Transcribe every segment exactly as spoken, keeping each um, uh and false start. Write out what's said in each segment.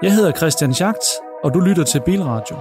Jeg hedder Christian Schacht, og du lytter til Bilradio.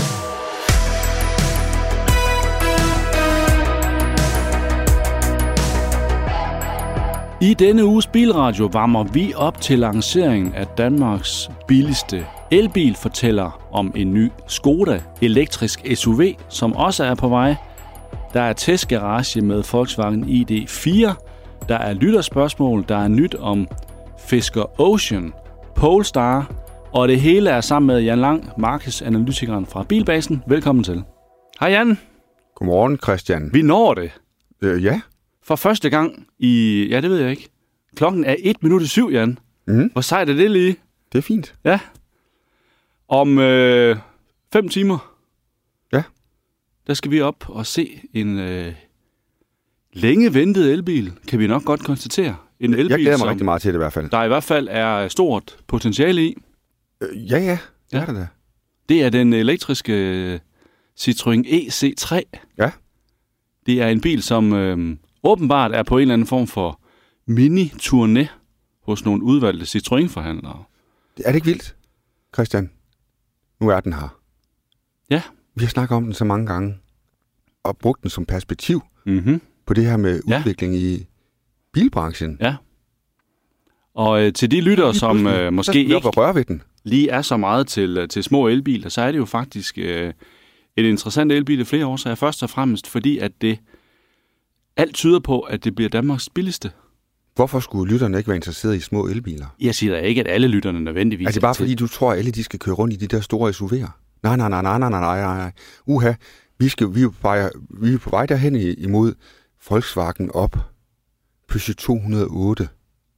I denne uges Bilradio varmer vi op til lanceringen af Danmarks billigste elbil, fortæller om en ny Skoda elektrisk S U V, som også er på vej. Der er testgarage med Volkswagen I D fire. Der er lytterspørgsmål. Der er nyt om Fisker Ocean, Polestar. Og det hele er sammen med Jan Lang, markedsanalytikeren fra Bilbasen. Velkommen til. Hej Jan. Godmorgen Christian. Vi når det. Øh, ja. For første gang i... Ja, det ved jeg ikke. Klokken er et minut i syv, Jan. Mm. Hvor sejt er det lige? Det er fint. Ja. Om øh, fem timer. Ja. Der skal vi op og se en øh, længe ventet elbil, kan vi nok godt konstatere. En elbil, jeg glæder mig som rigtig meget til det i hvert fald. Der i hvert fald er stort potentiale i. Øh, ja, ja. Det ja. er det da. Det er den elektriske Citroën E C tre. Ja. Det er en bil, som øh, åbenbart er på en eller anden form for mini-turné hos nogle udvalgte Citroën-forhandlere. Er det ikke vildt, Christian? Nu er den her. Ja. Vi har snakket om den så mange gange, og brugt den som perspektiv mm-hmm. på det her med ja. udvikling i bilbranchen. Ja. Og øh, til de lyttere, som øh, måske ikke røre ved den. lige er så meget til, til små elbiler, så er det jo faktisk øh, en interessant elbil i flere årsager. Først og fremmest fordi, at det alt tyder på, at det bliver Danmarks billigste. Hvorfor skulle lytterne ikke være interesseret i små elbiler? Jeg siger da ikke, at alle lytterne nødvendigvis er det bare til. fordi, du tror, at alle de skal køre rundt i de der store S U V'er? Nej, nej, nej, nej, nej, nej, nej. Uha, vi, skal, vi, er på vej, vi er på vej derhen imod Volkswagen op, Peugeot to hundrede og otte,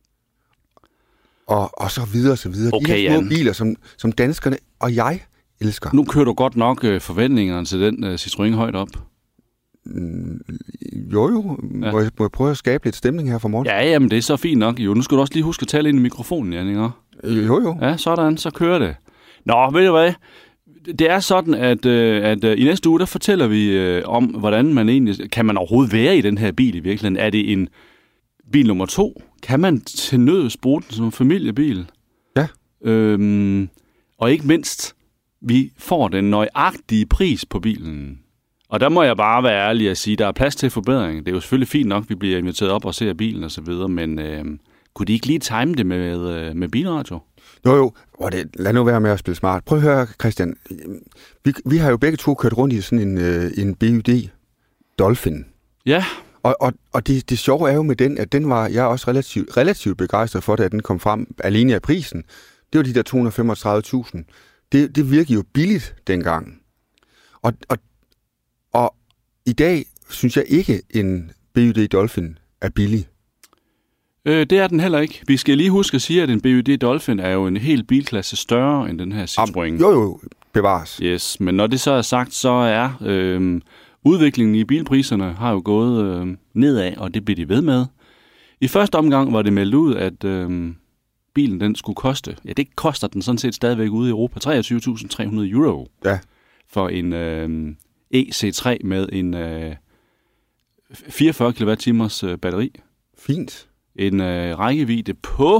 og, og så videre, så videre. Okay, de her små Jan. biler, som, som danskerne og jeg elsker. Nu kører du godt nok øh, forventningerne til den øh, Citroën højt op. Mm, jo, jo. Ja. Må, jeg, må jeg prøve at skabe lidt stemning her for morgen? Ja, jamen det er så fint nok. Jo, nu skal du også lige huske at tale ind i mikrofonen, Jan, ikke? Jo, jo. Ja, sådan, så kører det. Nå, ved du hvad? Det er sådan, at, at i næste uge, der fortæller vi øh, om, hvordan man egentlig... Kan man overhovedet være i den her bil i virkeligheden? Er det en bil nummer to? Kan man til nøds bruge den som familiebil? Ja. Øhm, og ikke mindst, vi får den nøjagtige pris på bilen. Og der må jeg bare være ærlig at sige, at der er plads til forbedring. Det er jo selvfølgelig fint nok, at vi bliver inviteret op og ser bilen og så videre, men øh, kunne de ikke lige time det med, øh, med bilradio? Jo, jo. Oh, det, lad nu være med at spille smart. Prøv at høre, Christian. Vi, vi har jo begge to kørt rundt i sådan en, øh, en B Y D Dolphin. Ja. Og, og, og det, det sjove er jo med den, at den var jeg er også relativt, relativt begejstret for, da den kom frem alene af prisen. Det var de der to hundrede og femogtredive tusind. Det, det virkede jo billigt dengang. Og, og, og i dag synes jeg ikke, en B Y D Dolphin er billig. Øh, det er den heller ikke. Vi skal lige huske at sige, at en B Y D Dolphin er jo en hel bilklasse større end den her Citroën. Jo, jo, bevares. Yes, men når det så er sagt, så er øh, udviklingen i bilpriserne har jo gået øh, nedad, og det bliver de ved med. I første omgang var det meldt ud, at øh, bilen den skulle koste, ja det koster den sådan set stadigvæk ude i Europa, treogtyve tusind tre hundrede euro ja. for en øh, E C tre med en øh, fireogfyrre kilowatt-timers øh, batteri. Fint. En øh, rækkevidde på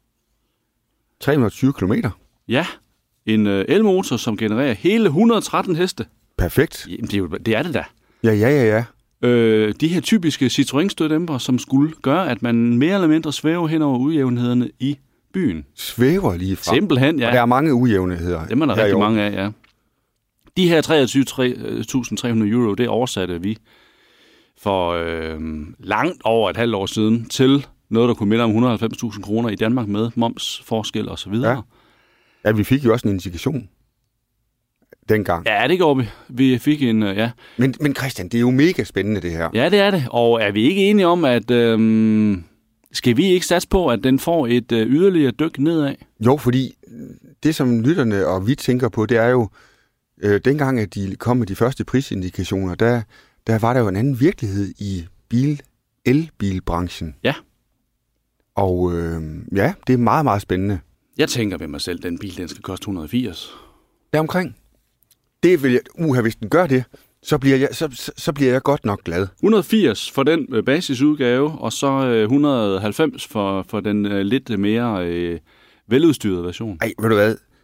tre hundrede og tyve kilometer. Ja, en øh, elmotor, som genererer hele et hundrede og tretten heste. Perfekt. Jamen, det er, jo, det er det da. Ja, ja, ja, ja. Øh, de her typiske Citroën-støddæmpere, som skulle gøre, at man mere eller mindre svæver hen over ujævnhederne i byen. Svæver lige frem. Simpelthen, ja. Og der er mange ujævnheder. Dem er der rigtig mange af, ja. De her treogtyve tusind tre hundrede euro, det oversatte vi for øh, langt over et halvt år siden til noget, der kunne minde om et hundrede og halvfems tusind kroner i Danmark med moms, forskel og så videre. Ja. Ja, vi fik jo også en indikation dengang. Ja, det gjorde vi. Vi fik en, ja. Men, men Christian, det er jo mega spændende, det her. Ja, det er det. Og er vi ikke enige om, at øh, skal vi ikke satse på, at den får et øh, yderligere dyk nedad? Jo, fordi det, som lytterne og vi tænker på, det er jo, øh, dengang, at de kom med de første prisindikationer, der, der var der jo en anden virkelighed i bil, elbilbranchen. Ja. Og øh, ja, det er meget, meget spændende. Jeg tænker ved mig selv, at den bil, den skal koste et hundrede og firs. Deromkring. Det vil jeg, uha, hvis den gør det, så bliver jeg, så, så, så bliver jeg godt nok glad. et hundrede og firs for den øh, basisudgave, og så øh, et hundrede og halvfems for, for den øh, lidt mere øh, veludstyrede version. Ej, ved du hvad?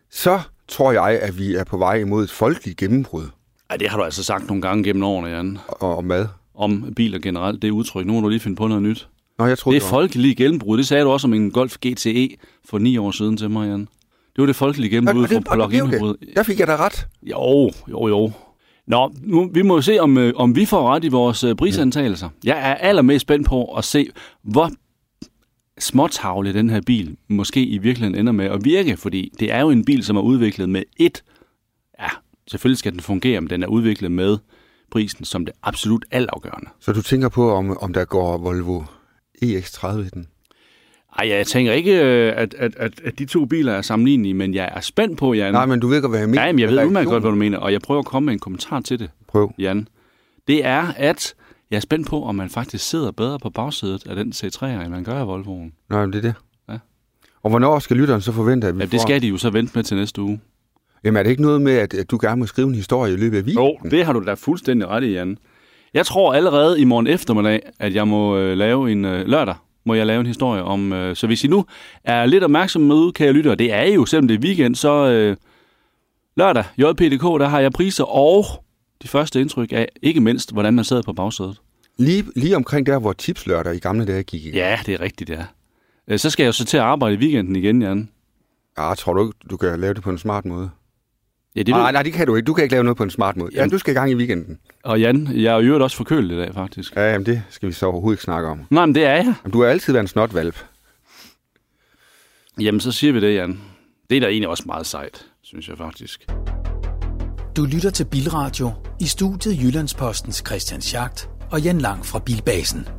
så tror jeg, at vi er på vej imod et folkeligt gennembrud. Ej, det har du altså sagt nogle gange gennem årene, Jan. Og, og mad. Om biler generelt, det udtryk. Nu må du lige finde på noget nyt. Nå, jeg troede, det er folkeligt gennembrud. Det sagde du også om en Golf G T E for ni år siden til mig, Jan. Det var det folkelige gennembrud for plug-in-hybrid. Der fik jeg da ret. Jo, jo, jo. Nå, nu, vi må jo se, om, om vi får ret i vores uh, prisantagelser. Jeg er allermest spændt på at se, hvor småtavle den her bil måske i virkeligheden ender med at virke, fordi det er jo en bil, som er udviklet med et. Ja, selvfølgelig skal den fungere, men den er udviklet med prisen som det absolut altafgørende. Så du tænker på, om, om der går Volvo E X tredive i den? Ej, jeg tænker ikke, at, at, at, at de to biler er sammenlignelige, men jeg er spændt på, Jan. Nej, men du ved godt, hvad jeg mener. Nej, men jeg ved udmærket godt, hvad du mener, og jeg prøver at komme med en kommentar til det. Prøv. Jan. Det er, at jeg er spændt på, om man faktisk sidder bedre på bagsædet af den C tre'er, end man gør af Volvoen. Nej, men det er det. Ja. Og hvornår skal lytteren så forvente, at vi ja, får... det skal de jo så vente med til næste uge. Jamen, er det ikke noget med, at, at du gerne må skrive en historie i løbet af weekenden? Jo, det har du da fuldstændig ret i, Jan. Jeg tror allerede i morgen eftermiddag, at jeg må øh, lave en øh, lørdag, må jeg lave en historie om... Øh, så hvis I nu er lidt opmærksom med, kan jeg lytte, og det er jo, selvom det er weekend, så øh, lørdag, J P punktum D K, der har jeg priser og de første indtryk af, ikke mindst, hvordan man sidder på bagsædet. Lige, lige omkring der, hvor tipslørdag i gamle dage gik i. Ja, det er rigtigt, ja. Øh, så skal jeg jo så til at arbejde i weekenden igen, Jan. Ja, tror du ikke, du kan lave det på en smart måde? Ja, det nej, nej, det kan du ikke. Du kan ikke lave noget på en smart måde. Ja, du skal i gang i weekenden. Og Jan, jeg er jo også forkølet i dag, faktisk. Ja, jamen det skal vi så overhovedet ikke snakke om. Nej, men det er jeg. Jamen, du har altid været en snotvalp. Jamen, så siger vi det, Jan. Det er da egentlig også meget sejt, synes jeg faktisk. Du lytter til Bilradio i studiet Jyllandspostens Christian Schacht og Jan Lang fra Bilbasen.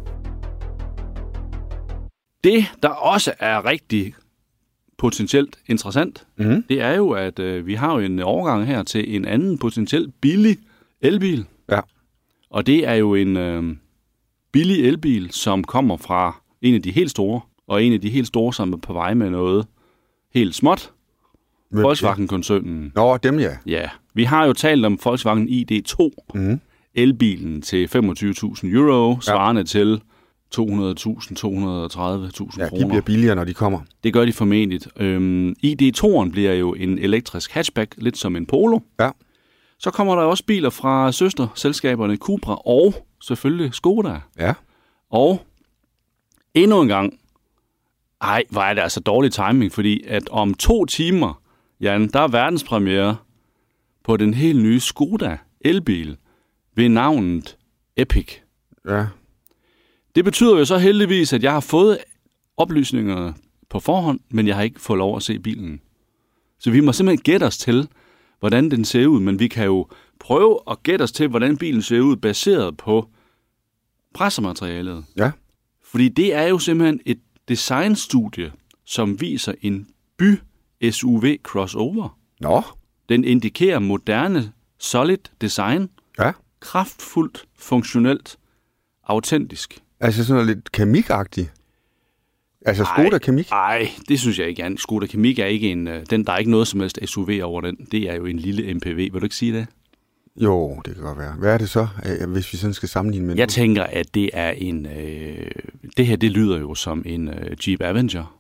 Det, der også er rigtig potentielt interessant, mm-hmm. det er jo, at øh, vi har jo en overgang her til en anden potentielt billig elbil. Ja. Og det er jo en øh, billig elbil, som kommer fra en af de helt store, og en af de helt store, som er på vej med noget helt småt. Volkswagen-koncernen. Nå, dem ja. Ja, vi har jo talt om Volkswagen I D to, mm-hmm. elbilen til femogtyve tusind euro, svarende ja. til to hundrede tusind, to hundrede og tredive tusind ja, kroner. De bliver billigere, når de kommer. Det gør de formentlig. Øhm, I D to'eren bliver jo en elektrisk hatchback, lidt som en Polo. Ja. Så kommer der også biler fra søsterselskaberne Cupra og selvfølgelig Skoda. Ja. Og endnu en gang, ej, hvor er det altså dårlig timing, fordi at om to timer, Jan, der er verdenspremiere på den helt nye Skoda elbil ved navnet Epic. Ja. Det betyder jo så heldigvis, at jeg har fået oplysningerne på forhånd, men jeg har ikke fået lov at se bilen. Så vi må simpelthen gætte os til, hvordan den ser ud, men vi kan jo prøve at gætte os til, hvordan bilen ser ud, baseret på pressematerialet. Ja. Fordi det er jo simpelthen et designstudie, som viser en by-S U V crossover. Nå. Den indikerer moderne, solid design. Ja. Kraftfuldt, funktionelt, autentisk. Altså sådan noget lidt Kamiq-agtigt. Altså Skoda Kamiq? Nej, det synes jeg ikke er. Skoda Kamiq er ikke en... Den, der er ikke noget som helst S U V over den. Det er jo en lille M P V. Vil du ikke sige det? Jo, det kan godt være. Hvad er det så, hvis vi sådan skal sammenligne med? Jeg tænker, at det er en... Øh, det her, det lyder jo som en øh, Jeep Avenger.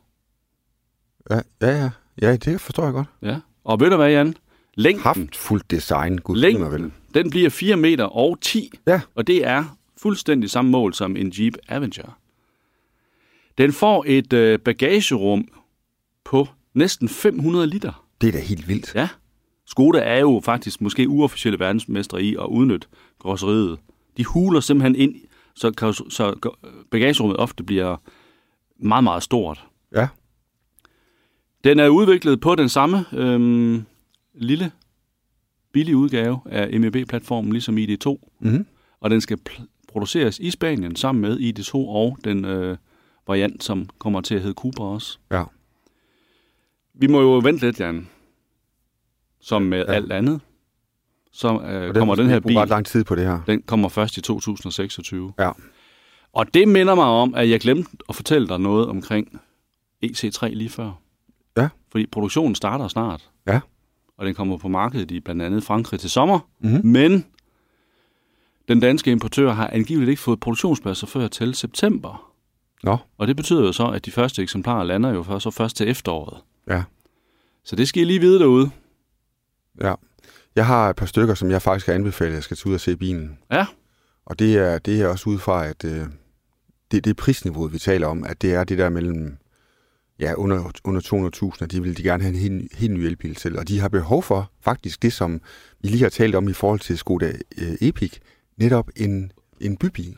Ja, ja, ja. Ja, det forstår jeg godt. Ja. Og ved du hvad, Jan? Længden... Kraftfuldt design. Gud, længden, den bliver fire meter og ti. Ja. Og det er fuldstændig samme mål som en Jeep Avenger. Den får et øh, bagagerum på næsten fem hundrede liter. Det er da helt vildt. Ja. Skoda er jo faktisk måske uofficielle verdensmestre i at udnytte grosseriet. De huler simpelthen ind, så, så bagagerummet ofte bliver meget, meget stort. Ja. Den er udviklet på den samme øhm, lille, billige udgave af M E B-platformen, ligesom I D to. Mm-hmm. Og den skal pl- produceres i Spanien sammen med I D to og den øh, variant, som kommer til at hedde Cupra også. Ja. Vi må jo vente lidt, Jan. Som med ja. alt andet. Så øh, den kommer den her bil... ret lang tid på det her. Den kommer først i to tusind og seksogtyve. Ja. Og det minder mig om, at jeg glemte at fortælle dig noget omkring E C tre lige før. Ja. Fordi produktionen starter snart. Ja. Og den kommer på markedet i blandt andet Frankrig til sommer. Mm-hmm. Men den danske importør har angiveligt ikke fået produktionspladser før til september. Nå. Og det betyder jo så, at de første eksemplarer lander jo først, så først til efteråret. Ja. Så det skal I lige vide derude. Ja. Jeg har et par stykker, som jeg faktisk kan anbefale, at jeg skal tage ud og se bilen. Ja. Og det er, det er også ud fra, at øh, det, det er prisniveauet, vi taler om, at det er det der mellem ja, under, under to hundrede tusind, og de vil de gerne have en helt, helt ny elbil til. Og de har behov for faktisk det, som vi lige har talt om i forhold til Skoda øh, Epic, netop en, en bybil.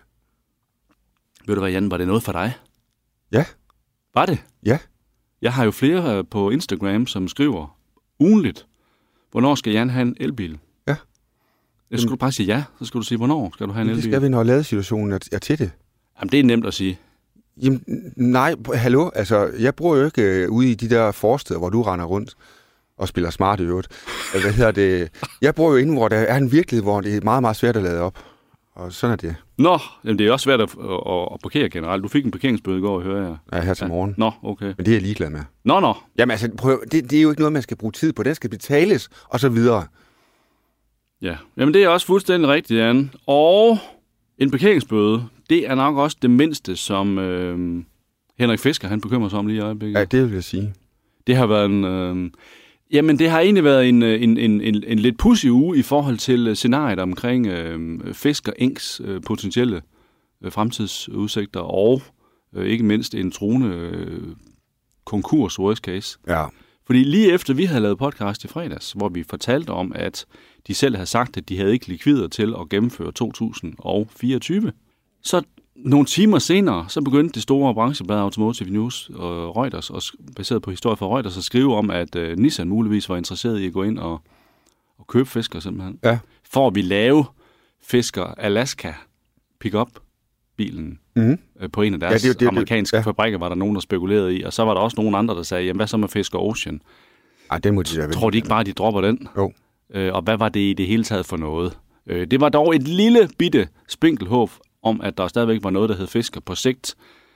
Ved du hvad, Jan, var det noget for dig? Ja. Var det? Ja. Jeg har jo flere på Instagram, som skriver ugenligt, hvornår skal Jan have en elbil? Ja. Jeg skulle du bare sige ja, så skal du sige, hvornår skal du have en det elbil? Det skal vi, når ladesituationen er, er til det. Jamen, det er nemt at sige. Jamen, nej, hallo, altså, jeg bor jo ikke øh, ude i de der forsteder, hvor du render rundt og spiller smart i øvrigt. Hvad hedder det? Jeg bor jo inde, hvor der er en virkelighed, hvor det er meget, meget svært at lade op. Og sådan er det. Nå, jamen det er også svært at, at, at parkere generelt. Du fik en parkeringsbøde i går, hører jeg. Ja, her til morgen. Nå, okay. Men det er jeg ligeglad med. Nå, nå. Jamen altså, prøv, det, det er jo ikke noget, man skal bruge tid på. Det skal betales, og så videre. Ja, jamen det er også fuldstændig rigtigt, Jan. Og en parkeringsbøde, det er nok også det mindste, som øh, Henrik Fisker, han bekymrer sig om lige i øjeblikket. Ja, det vil jeg sige. Det har været en... Øh, jamen, det har egentlig været en, en, en, en, en lidt pudsig uge i forhold til scenariet omkring øh, Fisker Inks øh, potentielle øh, fremtidsudsigter, og øh, ikke mindst en truende øh, konkurs worst case. Ja. Fordi lige efter vi havde lavet podcast i fredags, hvor vi fortalte om, at de selv havde sagt, at de havde ikke likvider til at gennemføre to tusind fireogtyve, så nogle timer senere, så begyndte det store brancheblad Automotive News og Reuters, og baseret på historie fra Reuters, at skrive om, at uh, Nissan muligvis var interesseret i at gå ind og, og købe Fisker simpelthen. Ja. For at vi lave Fisker Alaska pick-up-bilen Mm-hmm. uh, på en af deres ja, det, det, amerikanske ja. fabrikker, var der nogen, der spekulerede i. Og så var der også nogle andre, der sagde, jamen hvad så med Fisker Ocean? Ej, det må de da. Tror de ikke bare, de dropper den? Jo. Uh, og hvad var det i det hele taget for noget? Uh, det var dog et lille bitte spinkelhåb om, at der stadigvæk var noget, der hed Fisker på sigt.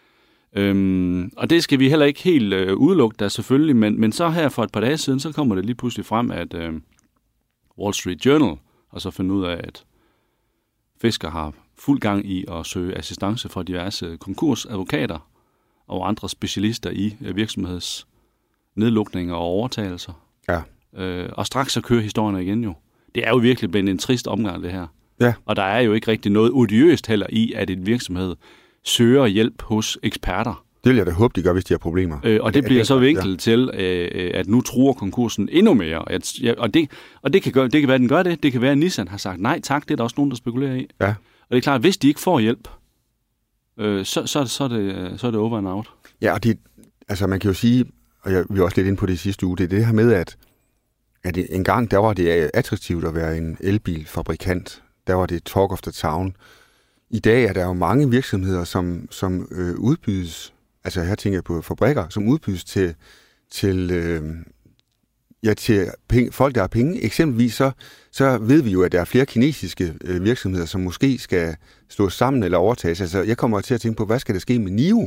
Øhm, og det skal vi heller ikke helt øh, udelukke der selvfølgelig, men, men så her for et par dage siden, så kommer det lige pludselig frem, at øh, Wall Street Journal har så fundet ud af, at Fisker har fuld gang i at søge assistance fra diverse konkursadvokater og andre specialister i øh, virksomhedsnedlukninger og overtagelser. Ja. Øh, og straks så kører historierne igen jo. Det er jo virkelig blevet en trist omgang, det her. Ja. Og der er jo ikke rigtig noget odiøst heller i, at en virksomhed søger hjælp hos eksperter. Det vil jeg da håbe, de gør, hvis de har problemer. Øh, og det bliver så vinklet ja. til, øh, at nu truer konkursen endnu mere. At, ja, og det, og det, kan gøre, det kan være, at den gør det. Det kan være, at Nissan har sagt nej tak. Det er der også nogen, der spekulerer i. Ja. Og det er klart, at hvis de ikke får hjælp, øh, så, så, så, er det, så er det over and out. Ja, og det, altså man kan jo sige, og jeg, vi var også lidt inde på det i sidste uge, det er det her med, at, at en gang, der var det attraktivt at være en elbilfabrikant. Der var det talk of the town. I dag er der jo mange virksomheder, som, som øh, udbydes, altså her tænker jeg på fabrikker, som udbydes til, til, øh, ja, til penge, folk, der har penge. Eksempelvis så, så ved vi jo, at der er flere kinesiske øh, virksomheder, som måske skal slås sammen eller overtages. Altså jeg kommer til at tænke på, hvad skal der ske med NIO?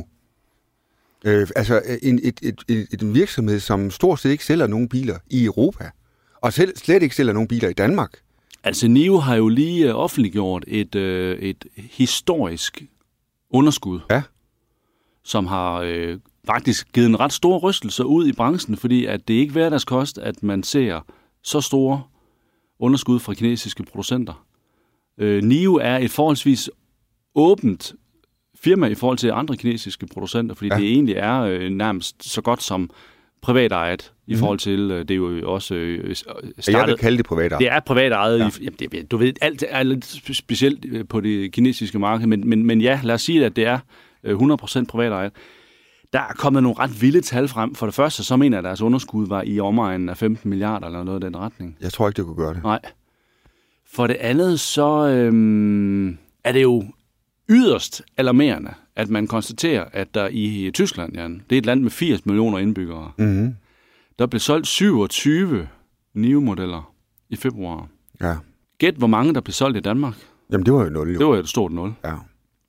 Øh, altså en, et, et, et, en virksomhed, som stort set ikke sælger nogen biler i Europa, og selv, slet ikke sælger nogen biler i Danmark. Altså, NIO har jo lige offentliggjort et, øh, et historisk underskud, ja. som har øh, faktisk givet en ret stor rystelse ud i branchen, fordi at det ikke er hverdagskost, at man ser så store underskud fra kinesiske producenter. Øh, NIO er et forholdsvis åbent firma i forhold til andre kinesiske producenter, fordi ja. det egentlig er øh, nærmest så godt som privatejet i mm. forhold til, det er jo også øh, startet... Jeg vil kalde det privatejet. Det er privatejet. Ja. Jamen, det, du ved, alt er lidt specielt på det kinesiske marked, men, men, men ja, lad os sige, at det er hundrede procent privatejet. Der er kommet nogle ret vilde tal frem. For det første, så mener jeg, at deres underskud var i omegnen af femten milliarder eller noget i den retning. Jeg tror ikke, det kunne gøre det. Nej. For det andet, så øhm, er det jo yderst alarmerende, at man konstaterer, at der i Tyskland, Jan, det er et land med firs millioner indbyggere, mm-hmm. der blev solgt syvogtyve NIO-modeller i februar. Ja. Gæt, hvor mange der blev solgt i Danmark? Jamen, det var jo nul, jo. Det var jo et stort nul. Ja.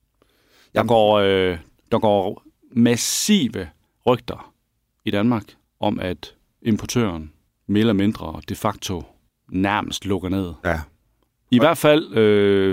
Der går, øh, der går massive rygter i Danmark om, at importøren mere eller mindre de facto nærmest lukker ned. Ja. I hvert fald øh,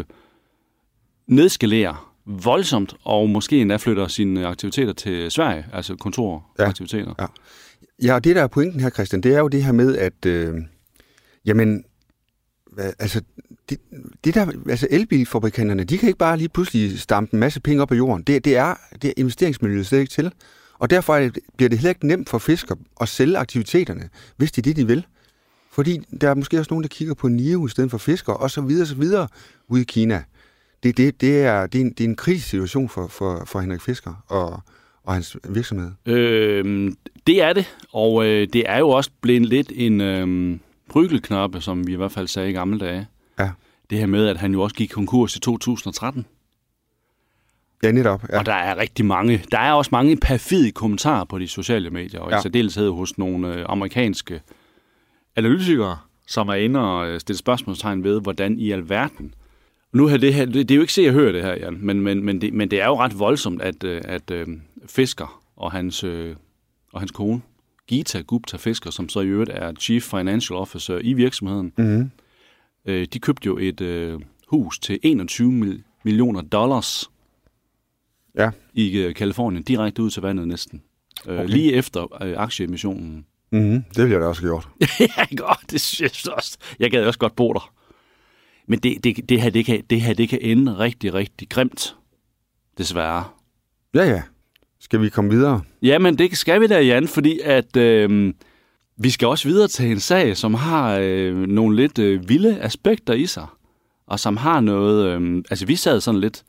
nedskalerer voldsomt, og måske endda flytter sine aktiviteter til Sverige, altså kontoraktiviteter. Ja. Ja. Ja, og det der er pointen her, Christian, det er jo det her med, at øh, jamen, hvad, altså, det, det der, altså elbilfabrikanterne, de kan ikke bare lige pludselig stampe en masse penge op af jorden. Det, det er, det er investeringsmiljøet slet ikke til. Og derfor er det, bliver det heller ikke nemt for fiskere at sælge aktiviteterne, hvis det er det, de vil. Fordi der er måske også nogen, der kigger på N I O i stedet for fiskere, og så videre, så videre ude i Kina. Det, det, det, er, det, er, en, det er en krisesituation for, for, for Henrik Fisker og, og hans virksomhed. Øh, det er det, og øh, det er jo også blevet lidt en øh, brygelknappe, som vi i hvert fald sagde i gamle dage. Ja. Det her med, at han jo også gik konkurs i to tusind og tretten. Ja, netop. Ja. Og der er rigtig mange, der er også mange perfide kommentarer på de sociale medier, og ja. i særdeleshed hos nogle øh, amerikanske analytikere, som er inde og stille spørgsmålstegn ved, hvordan i alverden. Nu har det her, det, det er jo ikke se at høre det her, Jan, men, men, men, det, men det er jo ret voldsomt, at, at, at Fisker og hans, og hans kone, Gita Gupta Fisker, som så i øvrigt er Chief Financial Officer i virksomheden, mm-hmm. de købte jo et uh, hus til enogtyve millioner dollars ja. i Kalifornien, direkte ud til vandet næsten. Okay. Lige efter uh, aktieemissionen. Mm-hmm. Det ville jeg da også gjort. Ja, godt, det synes jeg også. Jeg gad også godt bo der. Men det, det, det, her, det, kan, det her, det kan ende rigtig, rigtig grimt, desværre. Ja, ja. Skal vi komme videre? Jamen, det skal vi da, Jan, fordi at øh, vi skal også videre til en sag, som har øh, nogle lidt øh, vilde aspekter i sig, og som har noget... Øh, altså, vi sad sådan lidt...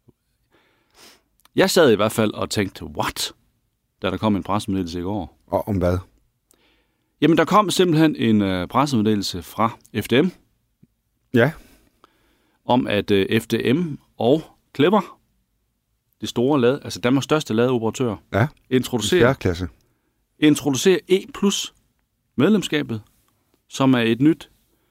Jeg sad i hvert fald og tænkte, what? Da der kom en pressemeddelelse i går. Og om hvad? Jamen, der kom simpelthen en øh, pressemeddelelse fra F D M. Ja. Om at øh, F D M og Clever, det store lad, altså Danmarks største ladeoperatør, ja. introducerer, introducerer E plus medlemskabet, som er et nyt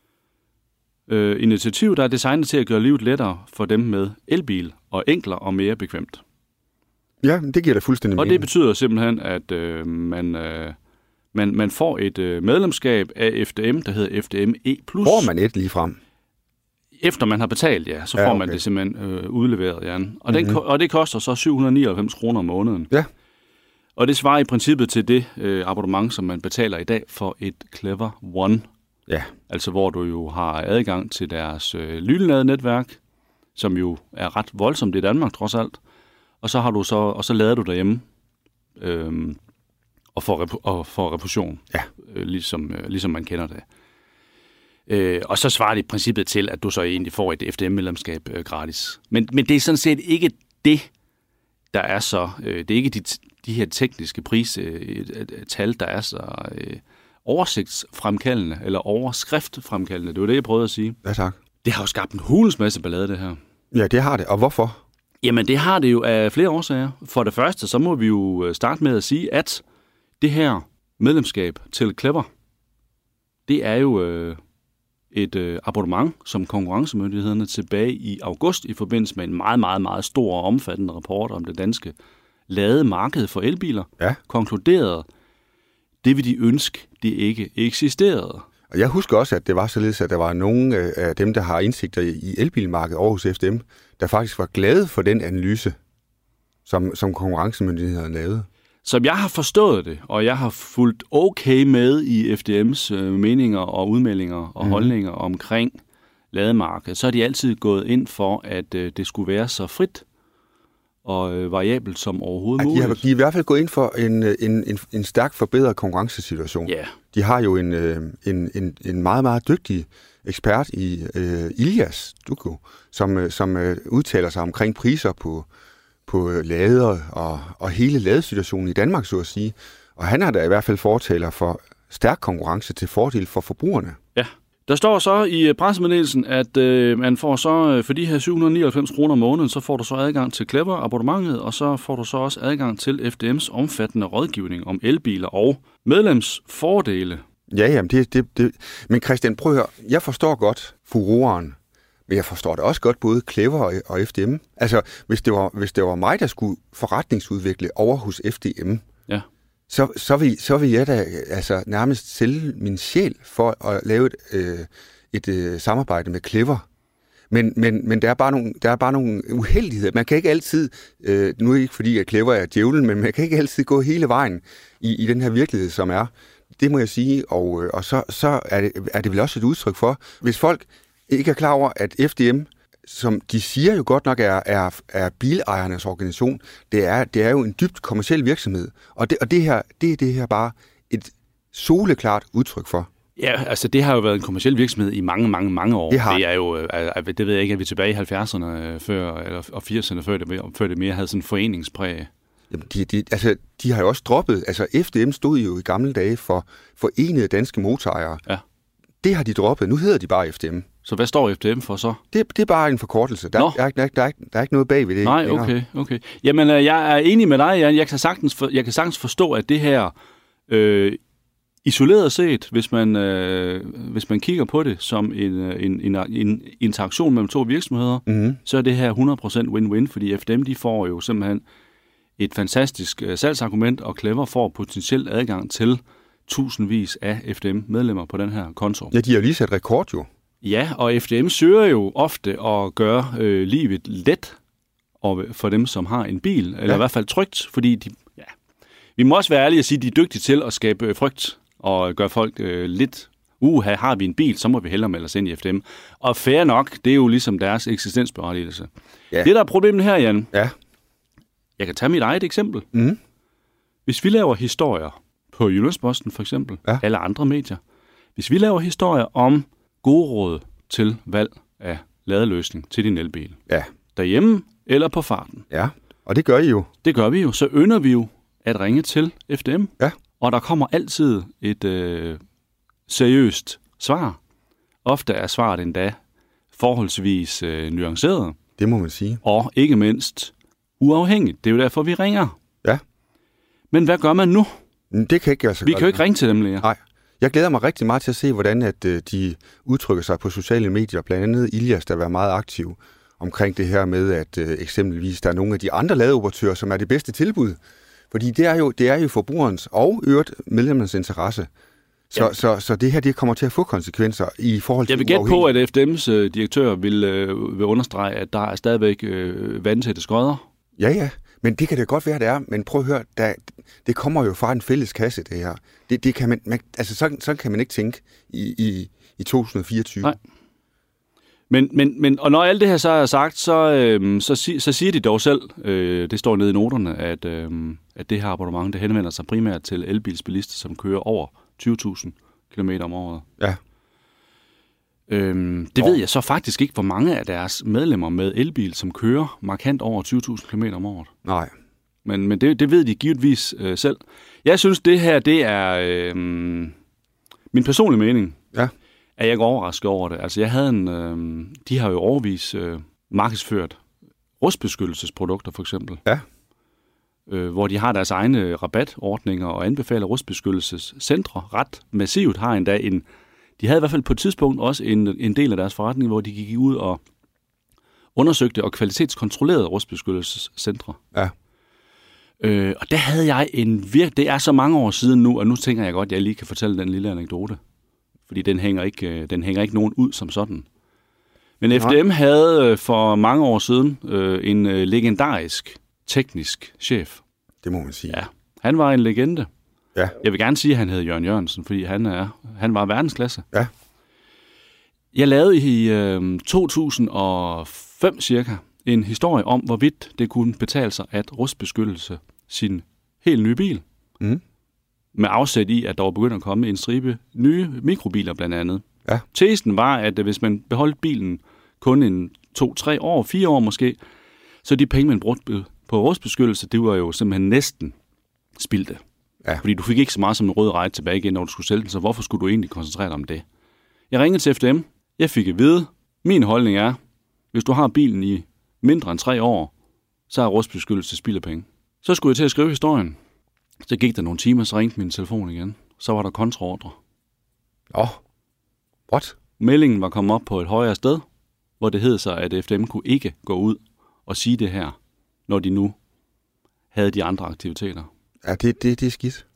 øh, initiativ, der er designet til at gøre livet lettere for dem med elbil, og enklere og mere bekvemt. Ja, det giver da fuldstændig mening. Og det betyder simpelthen, at øh, man... Øh, Man, man får et øh, medlemskab af F D M, der hedder F D M E plus. Får man et lige frem? Efter man har betalt, ja, så ja, får okay. man det simpelthen øh, udleveret, ja. Og, mm-hmm. den, og det koster så syv hundrede og nioghalvfems kroner om måneden. Ja. Og det svarer i princippet til det øh, abonnement, som man betaler i dag for et Clever One. Ja. Altså hvor du jo har adgang til deres øh, lynladenetværk, som jo er ret voldsomt i Danmark trods alt. Og så har du så og så lader du derhjemme. Øh, Og for, repu- og for refusion, ja. øh, ligesom, øh, ligesom man kender det. Øh, og så svarer det i princippet til, at du så egentlig får et F D M-medlemskab øh, gratis. Men, men det er sådan set ikke det, der er så... Øh, det er ikke de, de her tekniske pristal, øh, der er så øh, oversigtsfremkaldende, eller overskriftfremkaldende. Det var det, jeg prøvede at sige. Ja, tak. Det har jo skabt en hulens masse ballade, det her. Ja, det har det. Og hvorfor? Jamen, det har det jo af flere årsager. For det første, så må vi jo starte med at sige, at det her medlemskab til Clever, det er jo øh, et øh, abonnement, som konkurrencemyndighederne tilbage i august i forbindelse med en meget, meget, meget stor og omfattende rapport om det danske lademarked for elbiler, ja. konkluderede, det vil de ønske, det ikke eksisterede. Og jeg husker også, at det var således, at der var nogle af dem, der har indsigter i elbilmarkedet over hos F D M, der faktisk var glade for den analyse, som, som konkurrencemyndighederne lavede. Som jeg har forstået det, og jeg har fulgt okay med i F D M's øh, meninger og udmeldinger og mm. holdninger omkring lademarkedet, så er de altid gået ind for, at øh, det skulle være så frit og øh, variabelt som overhovedet muligt. De har, de er i hvert fald gået ind for en, en, en, en stærk forbedret konkurrencesituation. Yeah. De har jo en, en, en, en meget, meget dygtig ekspert i øh, Ilias Duko, som, som øh, udtaler sig omkring priser på på lader og, og hele ladesituationen i Danmark, så at sige. Og han har da i hvert fald fortaler for stærk konkurrence til fordel for forbrugerne. Ja. Der står så i pressemeddelelsen, at øh, man får så for de her syv hundrede og nioghalvfems kroner om måneden, så får du så adgang til Clever abonnementet, og så får du så også adgang til F D M's omfattende rådgivning om elbiler og medlemsfordele. Ja, jamen det, det, det. Men Christian, prøv at høre. Jeg forstår godt furoren. Men jeg forstår det også godt, både Clever og F D M. Altså, hvis det var, hvis det var mig, der skulle forretningsudvikle over hos F D M, ja. så, så, vil, så vil jeg da altså, nærmest sælge min sjæl for at lave et, øh, et øh, samarbejde med Clever. Men, men, men der, er bare nogle, der er bare nogle uheldigheder. Man kan ikke altid, øh, nu er det ikke fordi, at Clever er djævlen, men man kan ikke altid gå hele vejen i, i den her virkelighed, som er. Det må jeg sige, og, og så, så er, det, er det vel også et udtryk for, hvis folk ikke er klar over, at F D M, som de siger jo godt nok er, er, er bilejernes organisation, det er, det er jo en dybt kommerciel virksomhed. Og det, og det her, det er det her bare et soleklart udtryk for. Ja, altså det har jo været en kommerciel virksomhed i mange, mange, mange år. Det, har det er jo, det ved jeg ikke, at vi er tilbage i halvfjerdserne før, eller, og firserne før det, før det mere havde sådan en foreningspræg. Jamen, de, de, altså, de har jo også droppet, altså F D M stod jo i gamle dage for Forenede Danske Motorejere. Ja. Det har de droppet, nu hedder de bare F D M. Så hvad står F D M for så? Det, det er bare en forkortelse. Der, der, er, der, er, der, er, der er ikke noget bag ved det. Nej, længere. okay, okay. Jamen, jeg er enig med dig, Jan. Jeg kan sagtens, for, jeg kan sagtens forstå, at det her, øh, isoleret set, hvis man, øh, hvis man kigger på det som en, en, en, en interaktion mellem to virksomheder, mm-hmm. så er det her hundrede procent win-win, fordi F D M, de får jo simpelthen et fantastisk øh, salgsargument, og Clever får potentielt adgang til tusindvis af F D M-medlemmer på den her konto. Ja, de har jo lige sat rekord jo. Ja, og F D M søger jo ofte at gøre øh, livet let og for dem, som har en bil, eller ja. i hvert fald trygt, fordi de, ja, vi må også være ærlige og sige, at de er dygtige til at skabe frygt og gøre folk øh, lidt, uha, har vi en bil, så må vi hellere melde os ind i F D M. Og fair nok, det er jo ligesom deres eksistensberettigelse. Ja. Det, der er problemet her, Jan, ja. jeg kan tage mit eget eksempel. Mm. Hvis vi laver historier på Jyllandsposten for eksempel, ja. eller andre medier, hvis vi laver historier om gode råd til valg af ladeløsning til din elbil, ja. derhjemme eller på farten. Ja, og det gør I jo. Det gør vi jo. Så ynder vi jo at ringe til F D M, ja. og der kommer altid et øh, seriøst svar. Ofte er svaret endda forholdsvis øh, nuanceret. Det må man sige. Og ikke mindst uafhængigt. Det er jo derfor, vi ringer. Ja. Men hvad gør man nu? Det kan ikke gøre sig Vi kan jo ikke ringe til dem længere. Nej. Jeg glæder mig rigtig meget til at se, hvordan at, øh, de udtrykker sig på sociale medier. Blandt andet Ilias, der er meget aktiv omkring det her med, at øh, eksempelvis der er nogle af de andre ladeoperatører, som er det bedste tilbud. Fordi det er jo, det er jo forbrugerens og øvrigt medlemmernes interesse. Så, ja. så, så det her det kommer til at få konsekvenser i forhold til Jeg vil gætte på, at F D M's øh, direktør vil, øh, vil understrege, at der er stadigvæk øh, vandtætte skodder. Ja, ja. Men det kan det godt være, det er. Men prøv at høre, der, det kommer jo fra en fælles kasse, det her. Det, det kan man, man, altså sådan, sådan kan man ikke tænke i, i, i to tusind og fireogtyve. Nej. Men, men, men, og når alt det her så er sagt, så, øh, så, så, så siger de dog selv, øh, det står nede i noterne, at, øh, at det her abonnement, det henvender sig primært til elbilsbilister, som kører over tyve tusind kilometer om året. Ja. Øhm, det ved jeg så faktisk ikke, hvor mange af deres medlemmer med elbil, som kører markant over tyve tusind kilometer om året. Nej. Men, men det, det ved de givetvis øh, selv. Jeg synes, det her, det er øh, min personlige mening. Ja. At jeg går overrasket over det. Altså, jeg havde en... Øh, de har jo overvis øh, markedsført rustbeskyttelsesprodukter, for eksempel. Ja. Øh, hvor de har deres egne rabatordninger og anbefaler rustbeskyttelsescentre ret massivt. Har endda en... De havde i hvert fald på et tidspunkt også en, en del af deres forretning, hvor de gik ud og undersøgte og kvalitetskontrollerede rustbeskyttelsescentre. Ja. Øh, og der havde jeg en virkelig... Det er så mange år siden nu, og nu tænker jeg godt, at jeg lige kan fortælle den lille anekdote. Fordi den hænger ikke, den hænger ikke nogen ud som sådan. Men F D M havde for mange år siden en legendarisk teknisk chef. Det må man sige. Ja, han var en legende. Ja. Jeg vil gerne sige, at han hed Jørgen Jørgensen, fordi han, er, han var verdensklasse. Ja. Jeg lavede i øh, to tusind og fem cirka en historie om, hvorvidt det kunne betale sig at rustbeskyttelse sin helt nye bil. Mm. Med afsæt i, at der var begyndt at komme en stribe nye mikrobiler blandt andet. Ja. Testen var, at hvis man beholdt bilen kun en to, tre år, fire år måske, så de penge, man brugte på rustbeskyttelse, det var jo simpelthen næsten spildte. Ja. Fordi du fik ikke så meget som en rød rejde tilbage igen, når du skulle sælge den, så hvorfor skulle du egentlig koncentrere dig om det? Jeg ringede til F D M. Jeg fik at vide, min holdning er, hvis du har bilen i mindre end tre år, så er rustbeskyttelse spild af penge. Så skulle jeg til at skrive historien. Så gik der nogle timer, så ringte min telefon igen. Så var der kontraordre. Åh, oh. What? Meldingen var kommet op på et højere sted, hvor det hed sig, at F D M kunne ikke gå ud og sige det her, når de nu havde de andre aktiviteter. Ja, det, det, det er skidt.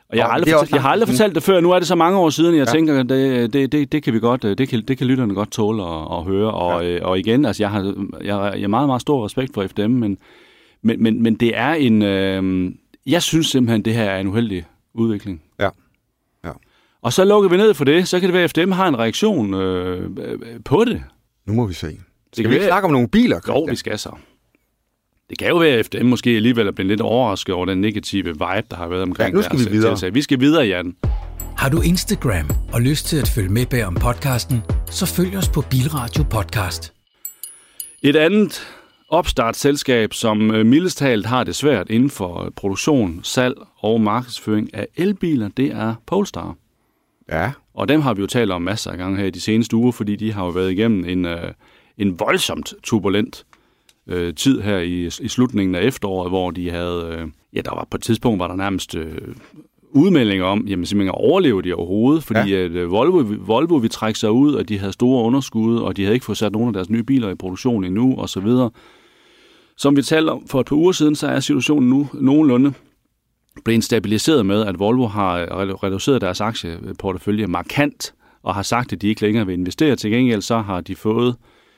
Og jeg har aldrig, fortalt, jeg har aldrig fortalt det før, nu er det så mange år siden, jeg ja. tænker, det, det, det, det kan vi godt, det kan, det kan lytterne godt tåle at, at høre. Og, ja. og igen, altså jeg har, jeg har meget, meget stor respekt for F D M, men, men, men, men det er en, øh, jeg synes simpelthen, det her er en uheldig udvikling. Ja. ja. Og så lukker vi ned for det, så kan det være, at F D M har en reaktion øh, på det. Nu må vi se. Skal det vi ikke snakke om nogle biler? Jo, vi skal så. Det kan jo være, at F D M måske alligevel er blevet lidt overrasket over den negative vibe, der har været omkring ja, nu skal deres vi videre. tiltag. Vi skal videre, Jan. Har du Instagram og lyst til at følge med bag om podcasten, så følg os på Bilradio Podcast. Et andet opstartsselskab, som mildest talt har det svært inden for produktion, salg og markedsføring af elbiler, det er Polestar. Ja. Og dem har vi jo talt om masser af gange her i de seneste uger, fordi de har jo været igennem en, en voldsomt turbulent øh, tid her i, i slutningen af efteråret, hvor de havde, øh, ja, der var på et tidspunkt, var der nærmest øh, udmeldinger om, jamen simpelthen overlevede de overhovedet, fordi ja. at øh, Volvo, Volvo ville trække sig ud, og de havde store underskud, og de havde ikke fået sat nogle af deres nye biler i produktion endnu, og så videre. Som vi talte om for et par uger siden, så er situationen nu nogenlunde blevet stabiliseret med, at Volvo har reduceret deres aktieportefølje markant, og har sagt, at de ikke længere vil investere. Til gengæld så har de fået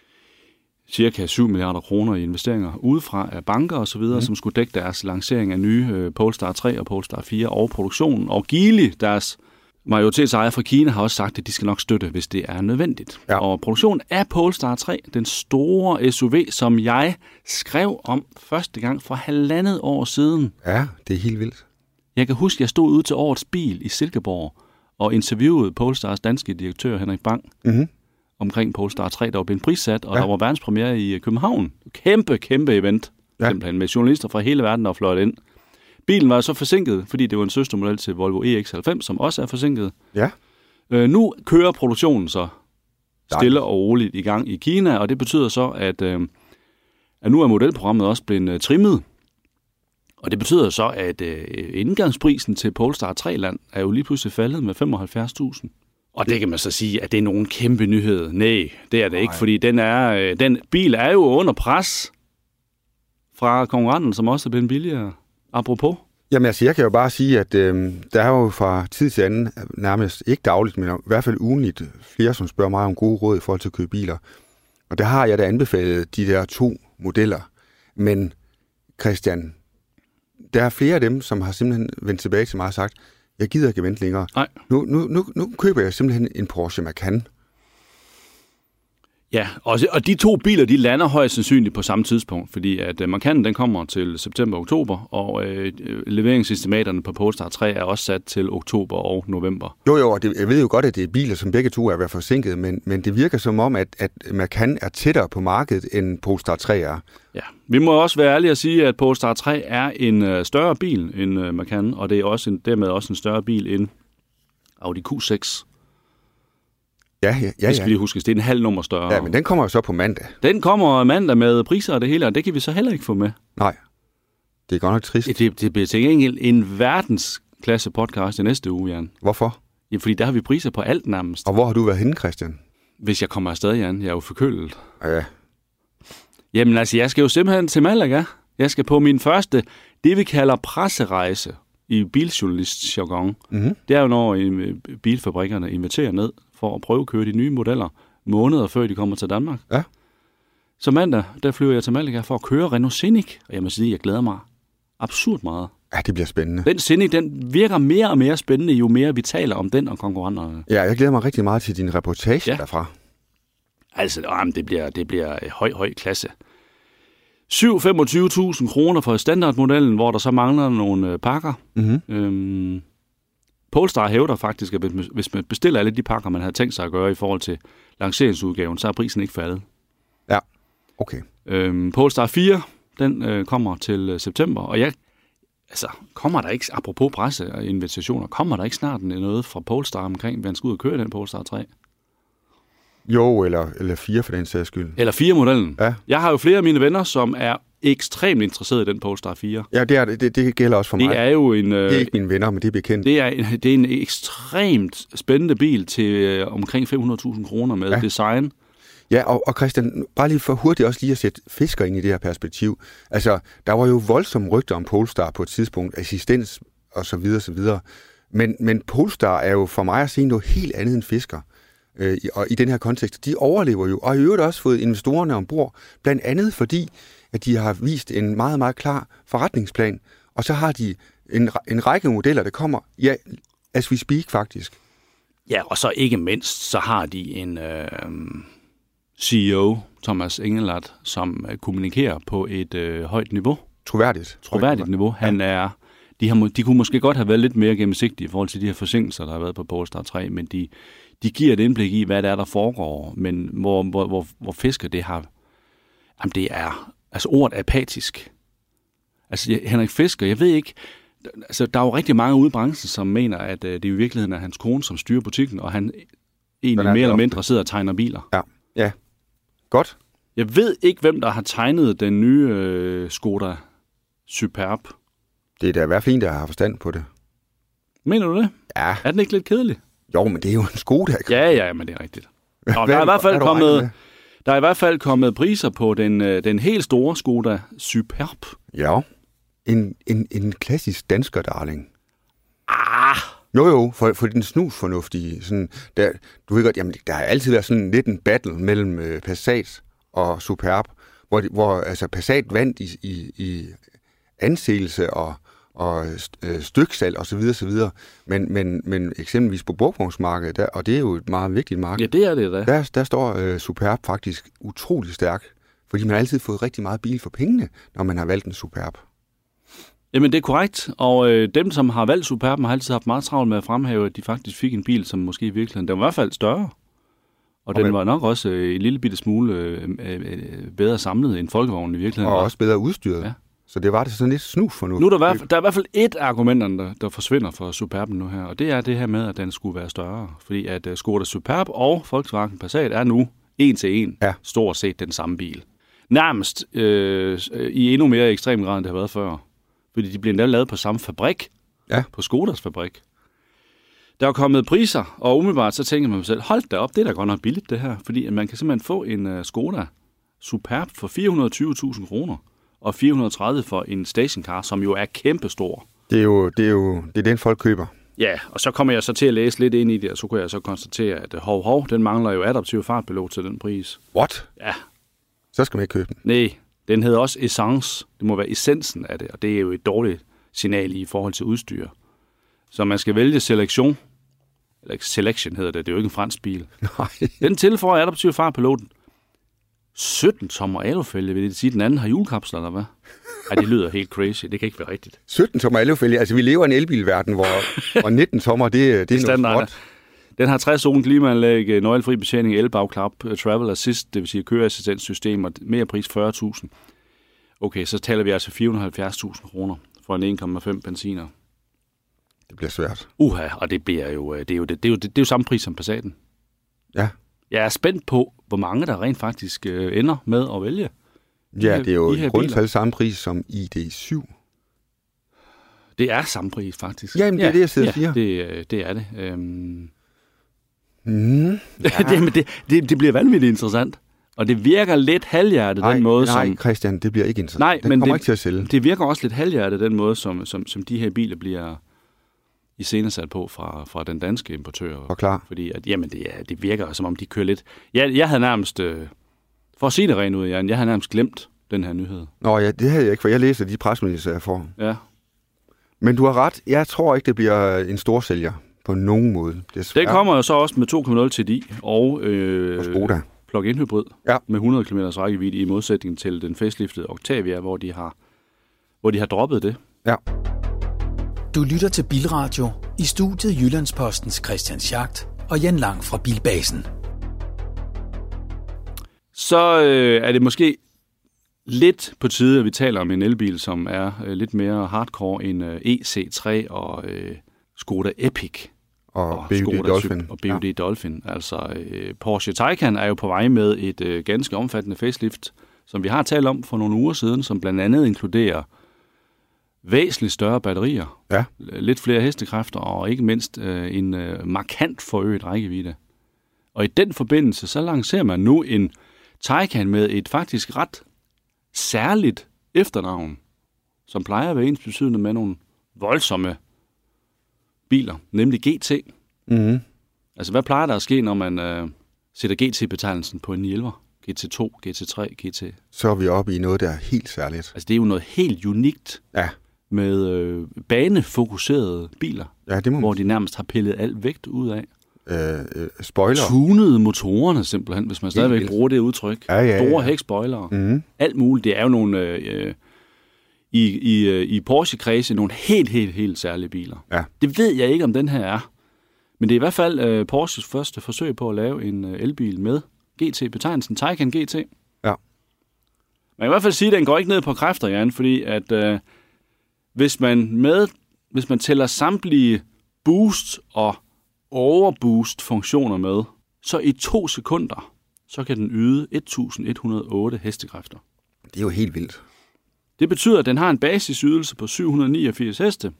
cirka syv milliarder kroner i investeringer udefra af banker og så videre, mm. som skulle dække deres lancering af nye øh, Polestar tre og Polestar fire og produktionen. Og Geely, deres majoritetsejer fra Kina, har også sagt, at de skal nok støtte, hvis det er nødvendigt. Ja. Og produktionen af Polestar tre, den store S U V, som jeg skrev om første gang for halvandet år siden. Ja, det er helt vildt. Jeg kan huske, at jeg stod ude til årets bil i Silkeborg og interviewede Polestars danske direktør Henrik Bang mm-hmm. omkring Polestar tre, der var blevet prissat, og ja. der var verdenspremiere i København. Kæmpe, kæmpe event, ja. simpelthen, med journalister fra hele verden, der var fløjet ind. Bilen var så forsinket, fordi det var en søstermodel til Volvo E X halvfems, som også er forsinket. Ja. Øh, nu kører produktionen så stille og roligt i gang i Kina, og det betyder så, at, øh, at nu er modelprogrammet også blevet trimmet. Og det betyder så, at øh, indgangsprisen til Polestar tre-land er jo lige pludselig faldet med femoghalvfjerds tusind. Og det kan man så sige, at det er nogen kæmpe nyhed. Nej, det er det Nej. ikke, fordi den, er, øh, den bil er jo under pres fra konkurrenten, som også er blevet billigere. Apropos. Jamen altså, jeg kan jo bare sige, at øh, der er jo fra tid til anden, nærmest ikke dagligt, men i hvert fald ugenligt, flere, som spørger mig om gode råd i forhold til at købe biler. Og der har jeg da anbefalet de der to modeller. Men Christian, der er flere af dem, som har simpelthen vendt tilbage til mig og sagt, jeg gider ikke vente længere. Nej. Nu, nu, nu, nu køber jeg simpelthen en Porsche Macan. Ja, og, og de to biler, de lander højst sandsynligt på samme tidspunkt, fordi at uh, Macan, den kommer til september-oktober, og øh, leveringsestimaterne på Polestar tre er også sat til oktober og november. Jo, jo, og det, jeg ved jo godt, at det er biler, som begge to er ved at forsinket, men, men det virker som om, at, at Macan er tættere på markedet, end Polestar tre er. Ja, vi må også være ærlige at sige, at Polestar tre er en uh, større bil end uh, Macan, og det er også en, dermed også en større bil end Audi Q seks. Ja, ja, ja. Det skal vi lige huske, det er en halv nummer større. Ja, men den kommer jo så på mandag. Den kommer mandag med priser og det hele, og det kan vi så heller ikke få med. Nej, det er godt nok trist. Det, det bliver til gengæld en verdensklasse podcast i næste uge, Jan. Hvorfor? Ja, fordi der har vi priser på alt nærmest. Og hvor har du været henne, Christian? Hvis jeg kommer afsted, Jan. Jeg er jo forkølet. Ja. Jamen altså, jeg skal jo simpelthen til Malaga. Jeg skal på min første, det vi kalder presserejse i biljournalistjargon. Mm-hmm. Det er jo, når bilfabrikkerne inviterer ned for at prøve at køre de nye modeller måneder før de kommer til Danmark. Ja. Så mandag, der flyver jeg til Malaga for at køre Renault Scenic, og jeg må sige, at jeg glæder mig absurd meget. Ja, det bliver spændende. Den Scenic, den virker mere og mere spændende, jo mere vi taler om den og konkurrenterne. Ja, jeg glæder mig rigtig meget til din reportage ja. derfra. Altså, jamen, det bliver, det bliver høj, høj klasse. syv hundrede og femogtyve tusind kroner for standardmodellen, hvor der så mangler nogle pakker. Mm-hmm. Øhm, Polestar hævder faktisk, at hvis man bestiller alle de pakker, man havde tænkt sig at gøre i forhold til lanceringsudgaven, så er prisen ikke faldet. Ja, okay. Øhm, Polestar fire, den øh, kommer til september, og jeg, altså, kommer der ikke, apropos presse og invitationer, kommer der ikke snart noget fra Polestar omkring, hvad han skal ud og køre den Polestar tre? Jo, eller, eller fire for den sags skyld. Eller fire modellen. Ja. Jeg har jo flere af mine venner, som er ekstremt interesseret i den Polestar fire. Ja, det, er, det, det gælder også for mig. Det er jo en... Det er ikke mine venner, men det er bekendt. Det er en, det er en ekstremt spændende bil til øh, omkring fem hundrede tusind kroner med ja. design. Ja, og, og Christian, bare lige for hurtigt også lige at sætte fisker ind i det her perspektiv. Altså, der var jo voldsomme rygter om Polestar på et tidspunkt, assistens og så videre, så videre. Men, men Polestar er jo for mig at sige noget helt andet end Fisker. Øh, og i den her kontekst, de overlever jo, og i øvrigt også fået investorerne ombord, blandt andet fordi, at de har vist en meget, meget klar forretningsplan, og så har de en, en række modeller, der kommer, ja, as we speak faktisk. Ja, og så ikke mindst, så har de en øh, C E O, Thomas Engelhardt, som kommunikerer på et øh, højt niveau. Troværdigt. Troværdigt niveau. Han er, de, har, de kunne måske godt have været lidt mere gennemsigtige i forhold til de her forsinkelser, der har været på Polestar tre, men de, de giver et indblik i, hvad det er, der foregår, men hvor, hvor, hvor, hvor Fisker det har... Jamen, det er... Altså, ordet apatisk. Altså, Henrik Fisker, jeg ved ikke... Altså, der er jo rigtig mange ude i branchen, som mener, at øh, det i virkeligheden er hans kone, som styrer butikken, og han egentlig mere eller mindre sidder og tegner biler. Ja, ja. Godt. Jeg ved ikke, hvem der har tegnet den nye øh, Skoda Superb. Det er da i hvert fald en, der har forstand på det. Mener du det? Ja. Er den ikke lidt kedelig? Jo, men det er jo en Skoda. Ja, ja, men det er rigtigt. Nå, der, er i hvert fald kommet, der er i hvert fald kommet priser på den, den helt store Skoda Superb. Ja. En, en, en klassisk dansker, darling. Ah! Jo, jo, for, for den snusfornuftige. Sådan, der, du ved godt, jamen, der har altid været sådan lidt en battle mellem øh, Passat og Superb, hvor, hvor altså, Passat vandt i, i, i anseelse og, og øh, styksalg og så videre, så videre. Men, men, men eksempelvis på brugtvognsmarkedet, der, og det er jo et meget vigtigt marked. Ja, det er det da. Der, der står øh, Superb faktisk utrolig stærk, fordi man har altid fået rigtig meget bil for pengene, når man har valgt en Superb. Jamen, det er korrekt, og øh, dem, som har valgt Superben, har altid haft meget travlt med at fremhæve, at de faktisk fik en bil, som måske i virkeligheden, den var i hvert fald større, og, og den var nok også øh, en lille bitte smule øh, øh, bedre samlet end folkevognen i virkeligheden. Og var. Også bedre udstyret. Ja. Så det var det sådan lidt snus for nu. Nu er der, i hvert fald, der er i hvert fald et argument, der, der forsvinder for Superben nu her, og det er det her med, at den skulle være større, fordi at uh, Skoda Superb og Volkswagen Passat er nu en til en ja. Stort set den samme bil. Nærmest øh, i endnu mere ekstrem grad, end det har været før. Fordi de bliver endda lavet på samme fabrik, ja. På Skodas fabrik. Der er kommet priser, og umiddelbart så tænker man selv, hold da op, det er da godt nok billigt det her. Fordi man kan simpelthen få en uh, Skoda Superb for fire hundrede og tyve tusind kroner, og fire hundrede og tredive for en stationcar, som jo er kæmpestor. Det er jo, det er jo det er den, folk køber. Ja, og så kommer jeg så til at læse lidt ind i det, og så kunne jeg så konstatere, at hov, hov, den mangler jo adaptiv fartpilot til den pris. What? Ja. Så skal man ikke købe den. Nej. Den hedder også essence. Det må være essensen af det, og det er jo et dårligt signal i forhold til udstyr. Så man skal vælge selektion. Eller selection hedder det, det er jo ikke en fransk bil. Nej. Den tilføjer adaptiv fartpiloten. sytten tommer alufælge, vil det sige, den anden har hjulkapsler, eller hvad? Ej, det lyder helt crazy. Det kan ikke være rigtigt. sytten tommer alufælge. Altså, vi lever i en elbilverden, hvor, hvor nitten tommer, det, det er standard, noget småt. Den har tres ohm klimaanlæg, nøglefri betjening, elbagklap, travel assist, det vil sige køreassistenssystem og mere pris fyrre tusind. Okay, så taler vi altså fire hundrede og halvfjerds tusind kroner for en en komma fem benziner. Det bliver svært. Uha, og det bliver jo det er jo det, det er jo det, det er jo samme pris som Passaten. Ja. Jeg er spændt på, hvor mange der rent faktisk øh, ender med at vælge. Ja, det er jo i grundtal samme pris som I D syv. Det er samme pris faktisk. Jamen, det er ja, det, jeg sidder ja, og siger. Det, det er det. Øhm... Mm, ja. det, det, det, det bliver vanvittigt interessant. Og det virker lidt halvhjertet, nej, den måde, nej, som... Nej, Christian, det bliver ikke interessant. Nej, den men kommer det, ikke til at sælge. Det virker også lidt halvhjertet, den måde, som, som, som de her biler bliver iscenesat på fra, fra den danske importør. Og klar. Fordi at, jamen, det, er, det virker, som om de kører lidt... Jeg, jeg havde nærmest... Øh, for at sige det rent ud, Jan, jeg havde nærmest glemt den her nyhed. Nå ja, det havde jeg ikke, for jeg læser de pressemeddelelser, jeg får. Ja. Men du har ret. Jeg tror ikke, det bliver en stor sælger på nogen måde. Den kommer jo så også med to komma nul T D I og, øh, og Skoda. Plug-in hybrid ja. Med hundrede kilometers rækkevidde i modsætning til den faceliftede Octavia, hvor de har, hvor de har droppet det. Ja. Du lytter til Bilradio i studiet Jyllandspostens Christian Schacht og Jan Lang fra Bilbasen. Så øh, er det måske lidt på tide, at vi taler om en elbil, som er øh, lidt mere hardcore end øh, E C tre og øh, Skoda Epic. Og, og B U D Dolphin. Og B U D ja. Dolphin. Altså, øh, Porsche Taycan er jo på vej med et øh, ganske omfattende facelift, som vi har talt om for nogle uger siden, som blandt andet inkluderer væsentligt større batterier, ja. lidt flere hestekræfter og ikke mindst øh, en øh, markant forøget rækkevidde. Og i den forbindelse, så lancerer man nu en Taycan med et faktisk ret særligt efternavn, som plejer at være ensbetydende med nogle voldsomme biler, nemlig G T. Mm-hmm. Altså, hvad plejer der at ske, når man øh, sætter G T-betegnelsen på en ni elleve? G T to, G T tre, G T... Så er vi oppe i noget, der er helt særligt. Altså, det er jo noget helt unikt ja. med øh, banefokuserede biler, ja, det må hvor de nærmest har pillet alt vægt ud af. Øh, øh, spoiler. Tunede motorerne simpelthen, hvis man stadigvæk bruger det udtryk. Ja, ja, ja. Store hækspoilere. Mm-hmm. Alt muligt. Det er jo nogle... Øh, i, i, i Porsche-kredse nogle helt, helt, helt særlige biler. Ja. Det ved jeg ikke, om den her er. Men det er i hvert fald øh, Porsches første forsøg på at lave en øh, elbil med G T-betegnelsen Taycan G T. Ja. Man kan i hvert fald sige, at den går ikke ned på kræfter, Jan, fordi at øh, hvis man med, hvis man tæller samtlige boost og overboost funktioner med, så i to sekunder, så kan den yde et tusind et hundrede og otte hestekræfter. Det er jo helt vildt. Det betyder, at den har en basisydelse på syv hundrede og niogfirs heste.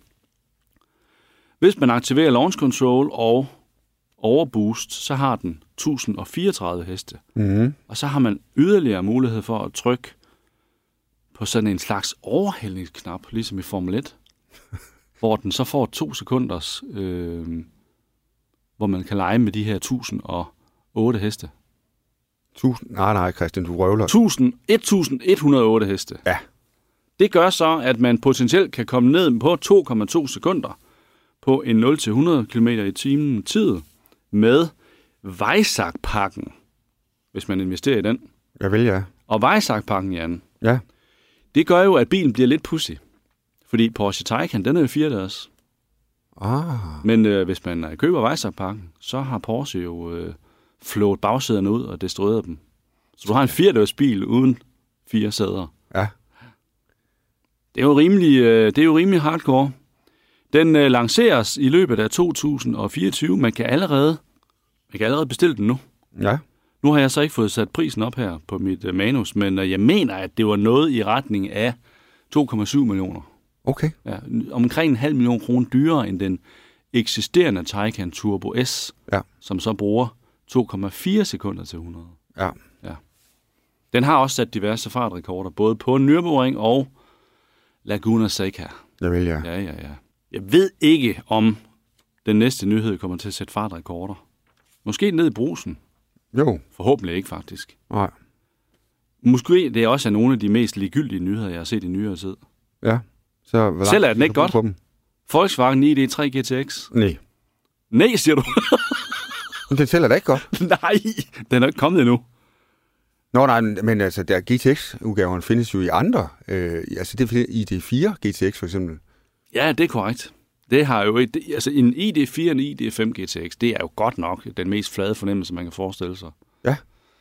Hvis man aktiverer launch control og overboost, så har den et tusind og fireogtredive heste. Mm-hmm. Og så har man yderligere mulighed for at trykke på sådan en slags overhældningsknap, ligesom i Formel et, hvor den så får to sekunders, øh, hvor man kan lege med de her et tusind og otte heste. Tusind? Nej, nej, Christian, du røvler. et tusind et hundrede og otte heste. Ja. Det gør så, at man potentielt kan komme ned på to komma to sekunder på en nul til hundrede kilometer i timen tid med Weissach-pakken, hvis man investerer i den. Jeg vil, ja. Og Weissach-pakken, Jan, Ja. det gør jo, at bilen bliver lidt pudsig. Fordi Porsche Taycan, den er jo firedørs. Ah. Men øh, hvis man øh, køber Weissach-pakken, så har Porsche jo øh, flået bagsæderne ud og destrueret dem. Så du har en firedørs bil uden fire sæder. Ja. Det er jo rimelig, øh, det er jo rimelig hardcore. Den øh, lanceres i løbet af to tusind og fireogtyve. Man kan allerede, man kan allerede bestille den nu. Ja. Nu har jeg så ikke fået sat prisen op her på mit øh, manus, men øh, jeg mener, at det var noget i retning af to komma syv millioner. Okay. Ja, omkring en halv million kroner dyrere end den eksisterende Taycan Turbo S, Ja. som så bruger to komma fire sekunder til hundrede. Ja. Ja. Den har også sat diverse fartrekorder, både på Nürburgring og Laguna Seca. Jeg vil, ja. Ja, ja, ja. Jeg ved ikke, om den næste nyhed kommer til at sætte fartrekorder. Måske ned i brusen. Jo. Forhåbentlig ikke, faktisk. Nej. Måske det er også nogle af de mest ligegyldige nyheder, jeg har set i nyere tid. Ja. Så, hvor Selv er den ikke godt. På dem? Volkswagen ni D tre G T X. Nej. Nej, siger du. Men den sælger da ikke godt. Nej, den er ikke kommet endnu. Nå nej, men altså, der G T X-udgaverne findes jo i andre. Øh, altså, det er I D fire G T X for eksempel. Ja, det er korrekt. Det har jo det, altså en I D fire og en I D fem G T X, det er jo godt nok den mest flade fornemmelse, man kan forestille sig. Ja.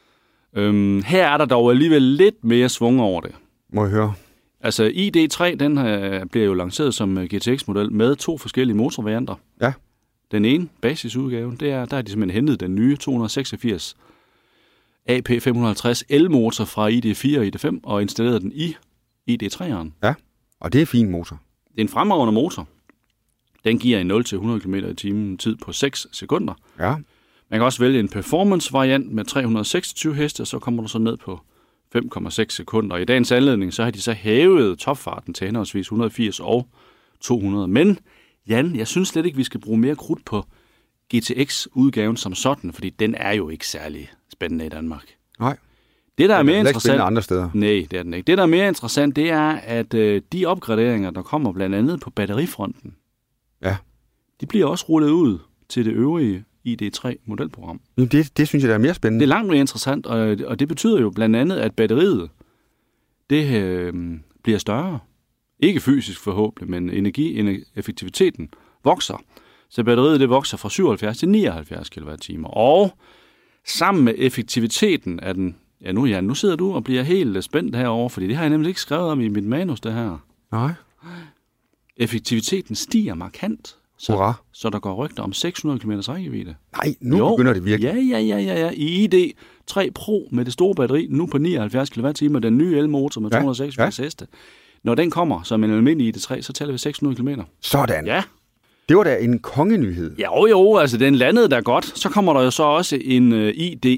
Øhm, her er der dog alligevel lidt mere svung over det. Må jeg høre? Altså I D tre, den øh, bliver jo lanceret som G T X-model med to forskellige motorvarianter. Ja. Den ene, basisudgaven, det er, der er de simpelthen hentet den nye to hundrede og seksogfirs A P fem hundrede og halvtreds elmotor fra I D fire og I D fem og installeret den i I D tre'eren. Ja, og det er en fin motor. Det er en fremragende motor. Den giver en nul til hundrede kilometer i timen tid på seks sekunder. Ja. Man kan også vælge en performance-variant med tre hundrede og seksogtyve heste, og så kommer du så ned på fem komma seks sekunder. I dagens anledning, så har de så hævet topfarten til henholdsvis et hundrede og firs og to hundrede. Men, Jan, jeg synes slet ikke, vi skal bruge mere krudt på G T X-udgaven som sådan, fordi den er jo ikke særlig spændende i Danmark. Nej. Det, der er mere den er interessant... ikke andre steder. Nej, det er den ikke. Det, der er mere interessant, det er, at øh, de opgraderinger, der kommer blandt andet på batterifronten, ja, de bliver også rullet ud til det øvrige I D tre-modelprogram. Det, det synes jeg, der er mere spændende. Det er langt mere interessant, og, og det betyder jo blandt andet, at batteriet det øh, bliver større. Ikke fysisk forhåbentlig, men energieffektiviteten vokser. Så batteriet det vokser fra syvoghalvfjerds til nioghalvfjerds kilowatt-timer. Og sammen med effektiviteten af den... Ja, nu, ja, nu sidder du og bliver helt spændt herovre, fordi det har jeg nemlig ikke skrevet om i mit manus, det her. Nej. Effektiviteten stiger markant, så, så der går rygter om seks hundrede kilometer rækkevidde. Nej, nu jo. Begynder det virkelig. Ja, ja, ja, ja, ja. I I D tre Pro med det store batteri, nu på nioghalvfjerds kilowatt-timer, den nye elmotor med ja. to hundrede og seksogfirs ja. heste. Når den kommer som en almindelig I D tre, så tæller vi seks hundrede kilometer. Sådan. Ja. Det var da en kongenyhed. Ja, jo, jo, altså den landede der godt. Så kommer der jo så også en uh, I D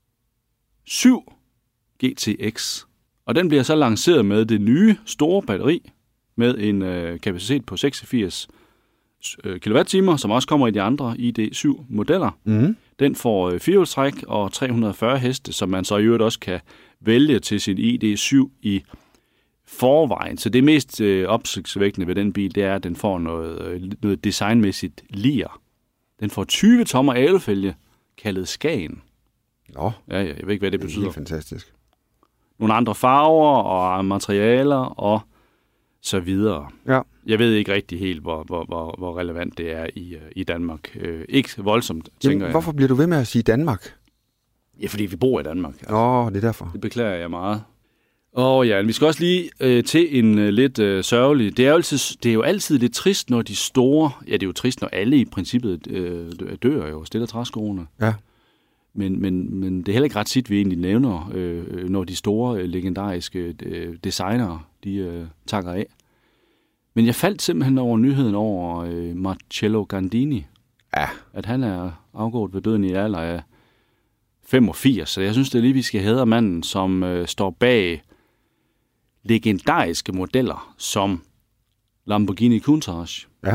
syv G T X. Og den bliver så lanceret med det nye store batteri med en uh, kapacitet på seksogfirs kilowatt-timer, som også kommer i de andre I D syv modeller. Mm. Den får firehjulstræk og tre hundrede og fyrre heste, som man så i øvrigt også kan vælge til sin I D syv i forvejen. Så det mest øh, opsigtsvækkende ved den bil, det er, at den får noget, øh, noget designmæssigt lir. Den får tyve tommer alefælge, kaldet Skagen. Nå, Ja, ja, jeg ved ikke, hvad det det er betyder. helt fantastisk. Nogle andre farver og materialer og så videre. Ja. Jeg ved ikke rigtig helt, hvor, hvor, hvor, hvor relevant det er i, i Danmark. Øh, ikke voldsomt, tænker Jamen, jeg. hvorfor bliver du ved med at sige Danmark? Ja, fordi vi bor i Danmark. Altså. Nå, det er derfor. Det beklager jeg meget. Og ja, vi skal også lige øh, til en øh, lidt øh, sørgelig. Det er, jo altid, det er jo altid lidt trist, når de store... Ja, det er jo trist, når alle i princippet øh, dør jo, stille træskoene. Ja. Men, men, men det er heller ikke ret tit, vi egentlig nævner, øh, når de store, øh, legendariske øh, designere, de øh, takker af. Men jeg faldt simpelthen over nyheden over øh, Marcello Gandini. Ja. At han er afgået ved døden i alder af femogfirs. Så jeg synes, det er lige, vi skal hædre manden, som øh, står bag legendariske modeller som Lamborghini Countach. Ja.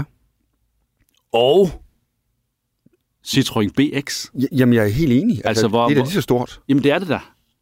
Og Citroën B X. Jamen, jeg er helt enig. Altså, Altså, hvor- det er da hvor- lige så stort. Jamen, det er det da.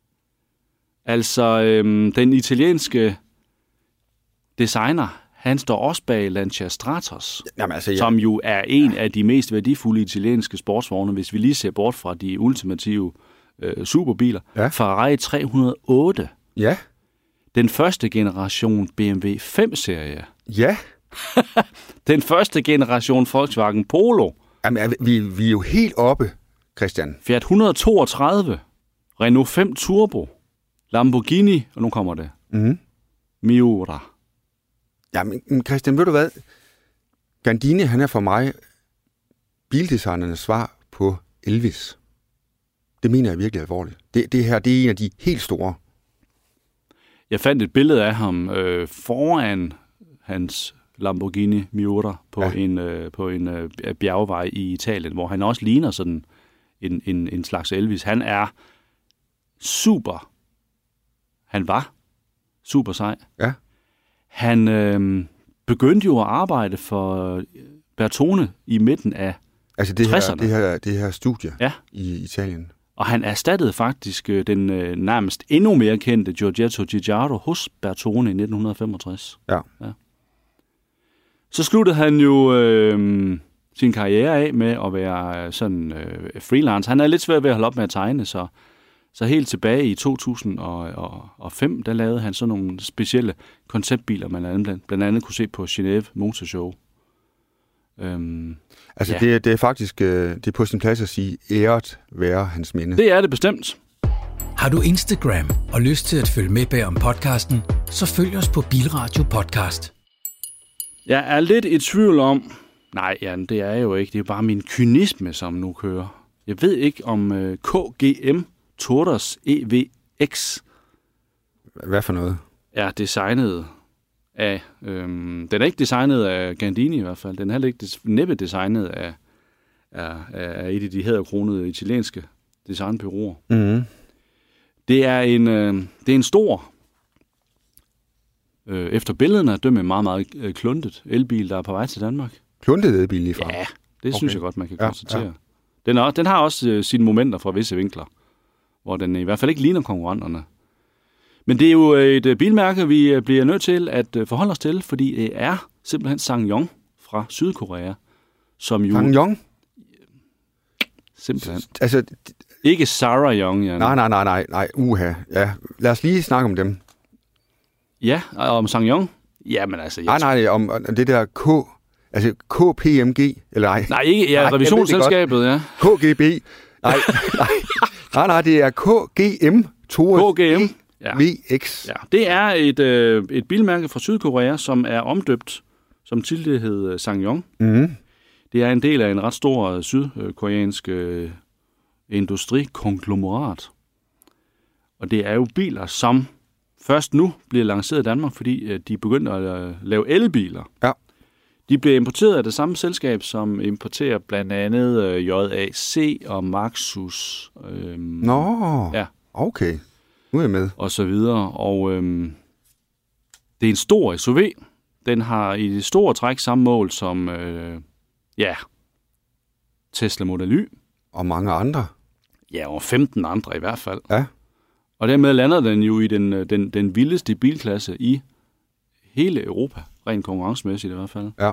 Altså, øhm, den italienske designer, han står også bag Lancia Stratos, Jamen, altså, jeg... som jo er en af de mest værdifulde italienske sportsvogne, hvis vi lige ser bort fra de ultimative øh, superbiler. Ja. Ferrari tre hundrede og otte. Ja. Den første generation B M W fem-serie. Ja. Den første generation Volkswagen Polo. Jamen, er vi, vi er jo helt oppe, Christian. Fiat et hundrede og toogtredive. Renault fem Turbo. Lamborghini, og nu kommer det. Mm. Miura. Jamen, Christian, ved du hvad? Gandini, han er for mig bildesignernes svar på Elvis. Det mener jeg virkelig alvorligt. Det, det her, det er en af de helt store. Jeg fandt et billede af ham øh, foran hans Lamborghini Miura på Ja. en, øh, på en øh, bjergvej i Italien, hvor han også ligner sådan en, en, en slags Elvis. Han er super. Han var super sej. Ja. Han øh, begyndte jo at arbejde for Bertone i midten af, Altså det her, tresserne. det her, det her studie ja, i Italien. og han erstattede faktisk øh, den øh, nærmest endnu mere kendte Giorgetto Giugiaro hos Bertone i nitten femogtres. Ja. Ja. Så sluttede han jo øh, sin karriere af med at være sådan øh, freelance. Han er lidt svær ved at holde op med at tegne, så, så helt tilbage i to tusind og fem, der lavede han sådan nogle specielle konceptbiler, man blandt, blandt andet kunne se på Genève Motor Show. Øhm, Altså Ja. det, er- det er faktisk øh, det er på sin plads at sige, æret være hans minde. det er det bestemt. Har du Instagram og lyst til at følge med bag om podcasten, så følg os på Bilradio Podcast. Jeg er lidt i tvivl om... Nej, Jan, det er jeg jo ikke. Det er jo bare min kynisme, som nu kører. Jeg ved ikke, om øh, K G M Toros E V X Hvad for noget? er designet af... Øhm, den er ikke designet af Gandini i hvert fald. Den er heller ikke des, næppe designet af, af, af et af de hæderkronede italienske designbureauer. Mm-hmm. Det er en, øh, det er en stor... Øh, efter billederne er dømme en meget, meget øh, kluntet elbil, der er på vej til Danmark. Kluntet elbil lige fra. Ja, det okay. Okay. synes jeg godt, man kan Ja, konstatere. ja. Den, er, den har også øh, sine momenter fra visse vinkler, hvor den i hvert fald ikke ligner konkurrenterne. Men det er jo et øh, bilmærke, vi øh, bliver nødt til at øh, forholde os til, fordi det er simpelthen SsangYong fra Sydkorea, som jo SsangYong? simpelthen... Altså, Ikke Sarah Young, Jan. nej, nej, nej, nej, nej, uha. Ja, lad os lige snakke om dem. Ja, og om SsangYong? Jamen altså... Jeg Nej, nej, om om det der K, altså K P M G, eller nej. Nej, ikke ja, Nej, jeg ved det revisionsselskabet, ja. K G B. Nej, nej, nej, nej, det er K G M Toros K G M. Ja. V X. Ja, det er et, øh, et bilmærke fra Sydkorea, som er omdøbt, som tidligere hed SsangYong. Mm. Det er en del af en ret stor øh, sydkoreansk øh, industrikonglomerat. Og det er jo biler, som først nu bliver lanceret i Danmark, fordi øh, de begynder at øh, lave elbiler. Ja. De bliver importeret af det samme selskab, som importerer blandt andet øh, J A C og Maxus. Øh, Nå, Ja. okay. Nu er jeg med. og så videre. Og øhm, det er en stor S U V. Den har i det store træk samme mål som øh, Ja. Tesla Model Y. Og mange andre. Ja, og femten andre i hvert fald. Ja. Og dermed lander den jo i den, den, den vildeste bilklasse i hele Europa. Rent konkurrencemæssigt i hvert fald. Ja.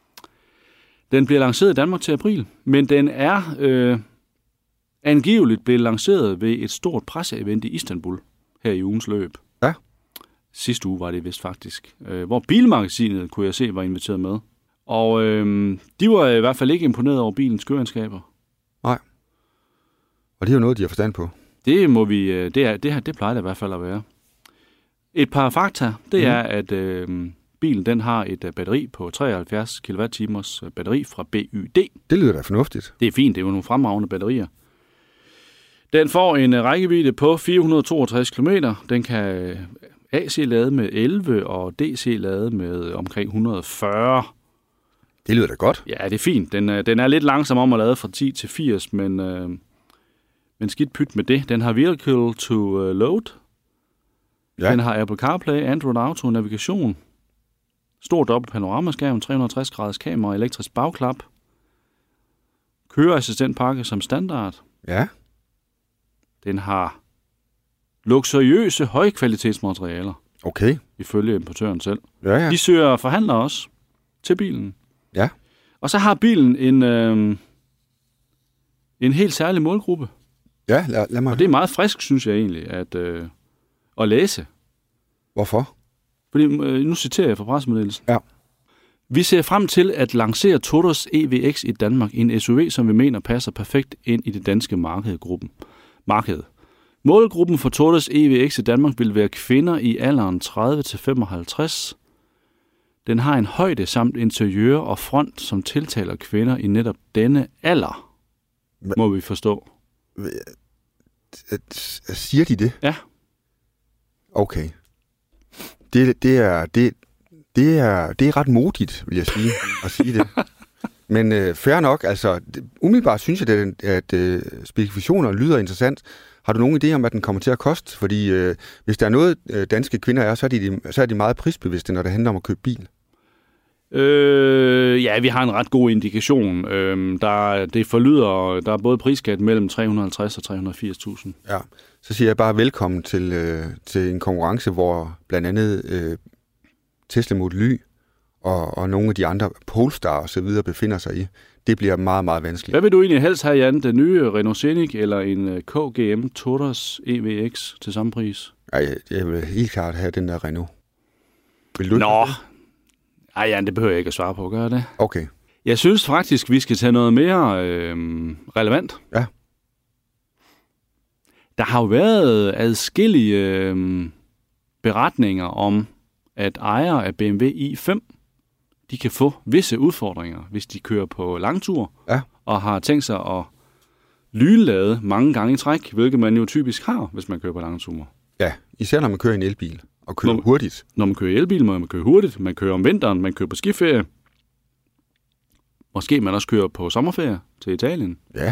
Den bliver lanceret i Danmark til april, men den er øh, angiveligt blevet lanceret ved et stort presseevent i Istanbul her i ugens løb. Ja. Sidste uge var det vist faktisk. Øh, hvor Bilmagasinet, kunne jeg se, var inviteret med. Og øh, de var i hvert fald ikke imponeret over bilens køreegenskaber. Nej. Og det er jo noget, de har forstand på. Det må vi, det, er, det, her, det plejer det i hvert fald at være. Et par fakta, det mm. er, at øh, bilen den har et batteri på treoghalvfjerds kilowatt-timers batteri fra B Y D. Det lyder da fornuftigt. Det er fint, det er jo nogle fremragende batterier. Den får en rækkevidde på fire hundrede og toogtres kilometer. Den kan A C-lade med elleve og D C-lade med omkring et hundrede og fyrre. Det lyder da godt. Ja, det er fint. Den, den er lidt langsom om at lade fra ti til firs, men, øh, men skidt pyt med det. Den har vehicle to load. Ja. Den har Apple CarPlay, Android Auto, navigation, stor dobbelt panoramaskærm, tre hundrede og tres graders kamera, elektrisk bagklap, køreassistentpakke som standard. Ja. Den har luksuriøse højkvalitetsmaterialer. Okay. Ifølge importøren selv. Ja, ja. De søger forhandlere også til bilen. Ja. Og så har bilen en, øh, en helt særlig målgruppe. Ja, lad, lad mig... Og det er meget frisk, synes jeg egentlig, at, øh, at læse. Hvorfor? Fordi, øh, nu citerer jeg fra pressemeddelelsen. Ja. Vi ser frem til at lancere Todos E V X i Danmark, en S U V, som vi mener passer perfekt ind i det danske markedgruppen. marked. Målgruppen for Todos E V X i Danmark vil være kvinder i alderen tredive til femoghalvtreds. Den har en højde samt interiør og front, som tiltaler kvinder i netop denne alder, Hva? må vi forstå. Siger de det? Ja. Okay. Det, det, er, det, det, er, det er ret modigt, vil jeg sige, at sige det. Men øh, fair nok, altså det, umiddelbart synes jeg, at, at øh, specifikationerne lyder interessant. Har du nogen idé om, hvad den kommer til at koste? Fordi øh, hvis der er noget, øh, danske kvinder er, så er, de, så er de meget prisbevidste, når det handler om at købe bil. Øh, ja, vi har en ret god indikation. Øh, der, det forlyder, der er både prisskat mellem tre hundrede og halvtreds og tre hundrede og firs tusind. Ja, så siger jeg bare velkommen til, øh, til en konkurrence, hvor blandt andet øh, Tesla Model Y og, og nogle af de andre Polestar og så videre befinder sig i. Det bliver meget, meget vanskeligt. Hvad vil du egentlig helst have, Jan? Den nye Renault Scenic eller en K G M Todos E V X til samme pris? Ej, jeg, jeg vil helt klart have den der Renault. Vil du Nå, ej Jan, det behøver jeg ikke at svare på, gør det? Okay. Jeg synes faktisk, vi skal tage noget mere øh, relevant. Ja. Der har jo været adskillige øh, beretninger om, at ejere af B M W i fem, de kan få visse udfordringer, hvis de kører på langtur, ja. og har tænkt sig at lynlade mange gange i træk, hvilket man jo typisk har, hvis man kører på langture. Ja, især når man kører i en elbil og kører når, hurtigt. Når man kører i elbil, må man køre hurtigt. Man kører om vinteren, man kører på skiferie. Måske man også kører på sommerferie til Italien. Ja.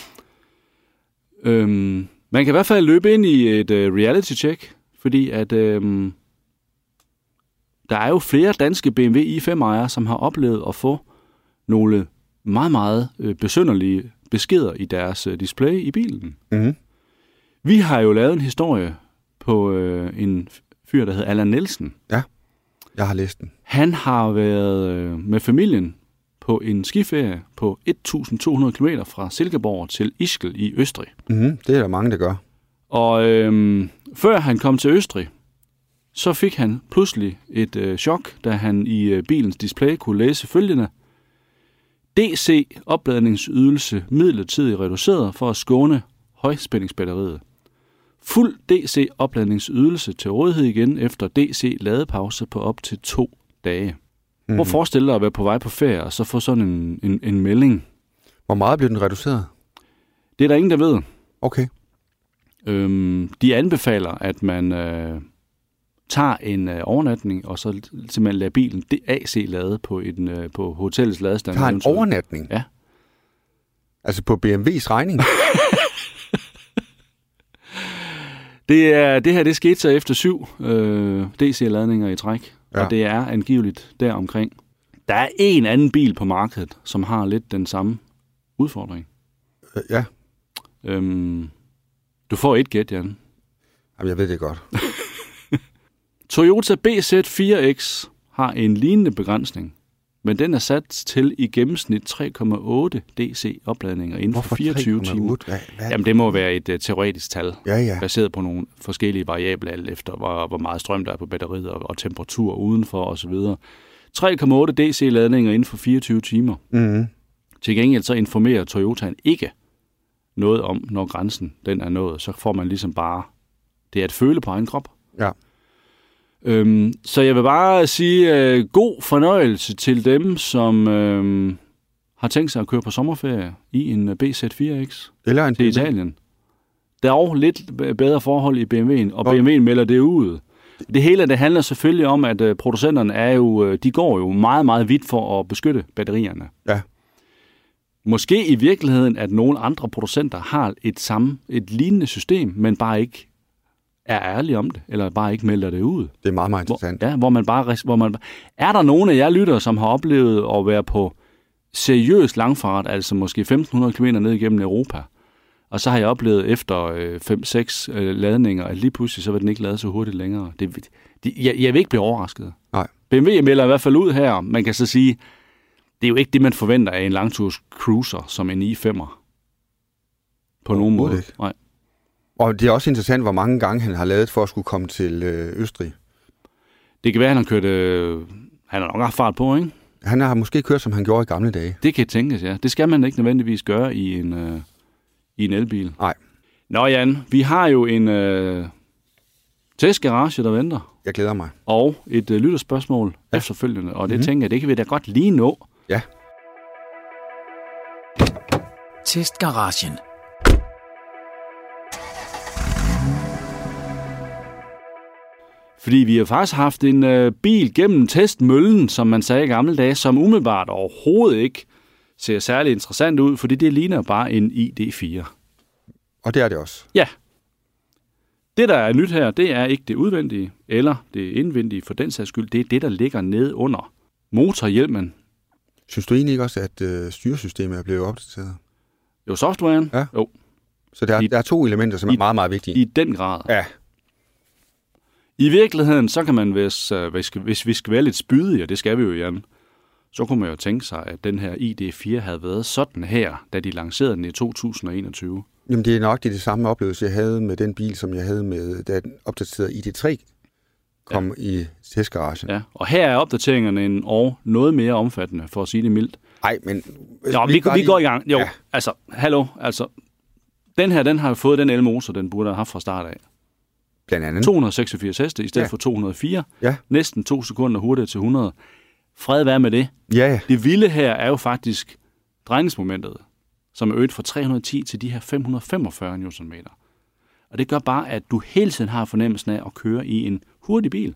Øhm, man kan i hvert fald løbe ind i et uh, reality-check, fordi at øhm, der er jo flere danske B M W i fem-ejere, som har oplevet at få nogle meget, meget øh, besynderlige beskeder i deres øh, display i bilen. Mm-hmm. Vi har jo lavet en historie på øh, en fyr, der hedder Allan Nielsen. Ja, jeg har læst den. Han har været øh, med familien på en skiferie på et tusind to hundrede kilometer fra Silkeborg til Ischgl i Østrig. Mm-hmm. Det er der mange, der gør. Og øh, før han kom til Østrig, så fik han pludselig et øh, chok, da han i øh, bilens display kunne læse følgende: D C-opladningsydelse midlertidigt reduceret for at skåne højspændingsbatteriet. Fuld D C-opladningsydelse til rådighed igen efter D C-ladepause på op til to dage. Mm-hmm. Hvor forestiller dig at være på vej på ferie og så få sådan en, en, en melding? Hvor meget bliver den reduceret? Det er der ingen, der ved. Okay. Øhm, de anbefaler, at man øh, tager en øh, overnatning, og så simpelthen lader bilen A C-lade på, en, øh, på hotellets ladestand. Tager en overnatning? Ja. Altså på B M W's regning? det, er, det her, det skete så efter syv øh, D C-ladninger i træk, ja. Og det er angiveligt deromkring. Der er en anden bil på markedet, som har lidt den samme udfordring. Øh, ja. Øhm, du får et gæt, Jan. Jamen, jeg ved det godt. Toyota B Z fire X har en lignende begrænsning, men den er sat til i gennemsnit tre komma otte D C opladninger inden Hvorfor for fireogtyve timer. Hvad, hvad? Jamen, det må være et uh, teoretisk tal, ja, ja. baseret på nogle forskellige variabler, alt efter hvor, hvor meget strøm der er på batteriet og, og temperatur udenfor osv. tre komma otte D C-ladninger inden for fireogtyve timer. Mm-hmm. Til gengæld så informerer Toyotaen ikke noget om, når grænsen den er nået. Så får man ligesom bare, det er at føle på egen krop. Ja. Øhm, så jeg vil bare sige øh, god fornøjelse til dem, som øh, har tænkt sig at køre på sommerferie i en B Z fire X Eller en til Italien. Der er også lidt bedre forhold i B M W'en, og B M W'en melder det ud. Det hele det handler selvfølgelig om, at øh, producenterne er jo, de går jo meget, meget vidt for at beskytte batterierne. Ja. Måske i virkeligheden, at nogle andre producenter har et samme, et lignende system, men bare ikke er ærlige om det, eller bare ikke melder det ud. Det er meget, meget interessant. Hvor, ja, hvor man bare... Hvor man, er der nogen af jer lyttere, som har oplevet at være på seriøs langfart, altså måske femten hundrede kilometer ned igennem Europa, og så har jeg oplevet efter fem seks øh, øh, ladninger, at lige pludselig så vil den ikke lade så hurtigt længere. Det, det, jeg, jeg vil ikke blive overrasket. Nej. B M W melder i hvert fald ud her. Man kan så sige, det er jo ikke det, man forventer af en langturs cruiser som en i femmer. På oh, nogen måde. Nej. Og det er også interessant, hvor mange gange han har lavet for at skulle komme til øh, Østrig. Det kan være, at han har kørt... Øh, han har nok haft fart på, ikke? Han har måske kørt, som han gjorde i gamle dage. Det kan tænkes, ja. Det skal man ikke nødvendigvis gøre i en, øh, i en elbil. Nej. Nå, Jan, vi har jo en øh, testgarage, der venter. Jeg glæder mig. Og et øh, lytterspørgsmål ja. efterfølgende. Og det mm-hmm. tænker jeg, det kan vi da godt lige nå. Ja. Testgaragen. Fordi vi har faktisk haft en øh, bil gennem testmøllen, som man sagde i gamle dage, som umiddelbart overhovedet ikke ser særlig interessant ud, fordi det ligner bare en I D fire. Og det er det også. Ja. Det, der er nyt her, det er ikke det udvendige, eller det indvendige for den sags skyld. Det er det, der ligger nede under motorhjelmen. Synes du egentlig ikke også, at øh, styresystemet er blevet opdateret? Jo, softwaren. Ja. Jo. Så der, I, der er to elementer, som i, er meget, meget vigtige. I den grad. Ja. I virkeligheden, så kan man, hvis, hvis, hvis vi skal være lidt spydige, og det skal vi jo, Jan, så kunne man jo tænke sig, at den her I D fire havde været sådan her, da de lancerede den i to tusind og enogtyve. Jamen, det er nok det, det samme oplevelse, jeg havde med den bil, som jeg havde med, da den opdaterede I D tre kom ja. i testgaragen. Ja, og her er opdateringerne en år noget mere omfattende, for at sige det mildt. Nej, men... Jo, vi, vi, vi går i gang. Jo, ja. altså, hallo, altså, den her, den har jo fået den elmotor, den burde have haft fra start af. Blandt andet. to hundrede og seksogfirs heste i stedet ja. for to hundrede og fire. Ja. Næsten to sekunder hurtigere til hundrede. Fred være med det. Ja, ja. Det vilde her er jo faktisk drejningsmomentet, som er øget fra tre hundrede og ti til de her fem hundrede og femogfyrre newtonmeter. Og det gør bare, at du hele tiden har fornemmelsen af at køre i en hurtig bil.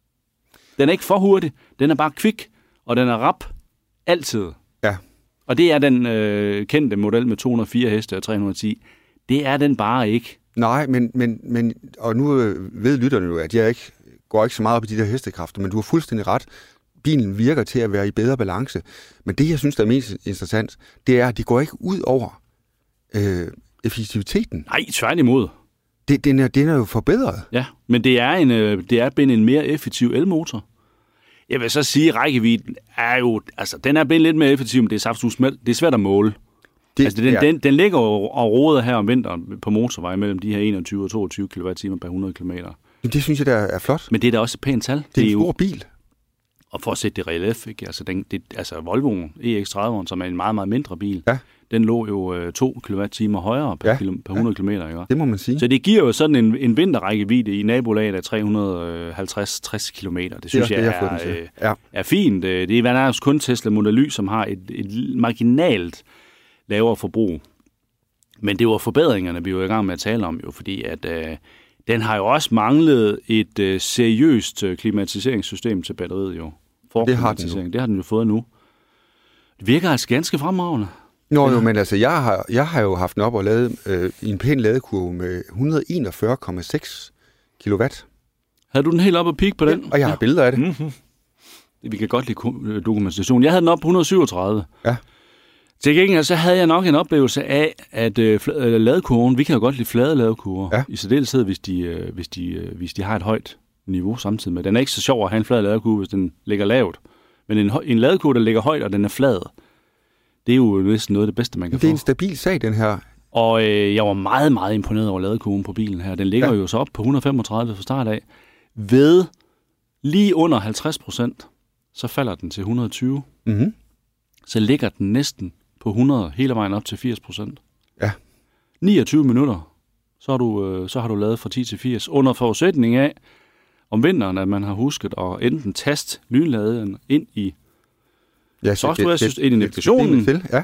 Den er ikke for hurtig, den er bare kvik, og den er rap altid. Ja. Og det er den øh, kendte model med to hundrede og fire heste og tre hundrede og ti. Det er den bare ikke. Nej, men, men, men og nu ved lytterne jo, at jeg ikke går ikke så meget op i de der hestekræfter, men du har fuldstændig ret. Bilen virker til at være i bedre balance. Men det, jeg synes, der er mest interessant, det er, at de går ikke ud over øh, effektiviteten. Nej, tværtimod. Det, den, er, den er jo forbedret. Ja, men det er, en, det er blevet en mere effektiv elmotor. Jeg vil så sige, at rækkevidden er jo, altså den er blevet lidt mere effektiv, men det er absolut det er svært at måle. Det, altså, den, ja. den, den ligger og roder her om vinteren på motorvej mellem de her enogtyve og toogtyve kilowatt-timer per hundrede kilometer. Det synes jeg, der er flot. Men det er da også et pænt tal. Det er, det er en stor jo, bil. Og for at sætte det relief, ikke? Altså, den, det, altså Volvoen E X tredive, som er en meget, meget mindre bil, ja. den lå jo øh, to kilowatt-timer højere per, ja. kilo, per hundrede ja. kilometer. Ikke? Det må man sige. Så det giver jo sådan en, en vinterrækkevidde i nabolaget af tre hundrede og halvtreds til tres kilometer. Det synes det er, jeg, jeg er, øh, ja. er fint. Det er nærmest kun Tesla Model Y, som har et, et marginalt lavere forbrug. Men det var forbedringerne, vi var i gang med at tale om, jo, fordi at øh, den har jo også manglet et øh, seriøst øh, klimatiseringssystem til batteriet. Jo. Det har den jo. Det har den jo fået nu. Det virker altså ganske fremragende. Nå jo, men altså, jeg har, jeg har jo haft den op og lavet øh, i en pæn ladekurve med et hundrede og enogfyrre komma seks kilowatt. Havde du den helt op og peak på den? Ja, og jeg har ja. billeder af det. Mm-hmm. Vi kan godt lide dokumentation. Jeg havde den op på et hundrede og syvogtredive. Ja. Til gengæld så havde jeg nok en oplevelse af, at øh, ladekurven, vi kan jo godt lide flade ladekurver, ja. i særdeleshed, hvis de, øh, hvis, de, øh, hvis de har et højt niveau samtidig med. Den er ikke så sjov at have en flad ladekurve, hvis den ligger lavt. Men en, en ladekurve, der ligger højt, og den er flad, det er jo næsten noget af det bedste, man kan få. Det er få. En stabil sag, den her. Og øh, jeg var meget, meget imponeret over ladekurven på bilen her. Den ligger ja. jo så op på et hundrede og femogtredive fra start af. Ved lige under halvtreds procent, så falder den til et hundrede og tyve. Mm-hmm. Så ligger den næsten på hundrede, hele vejen op til firs procent. Ja. niogtyve minutter, så har du, øh, så har du lavet fra ti til firs. Under forudsætning af, om vinteren, at man har husket at enten taste lynladen ind i ja, software, det, det, ind i navigationen, til, ja.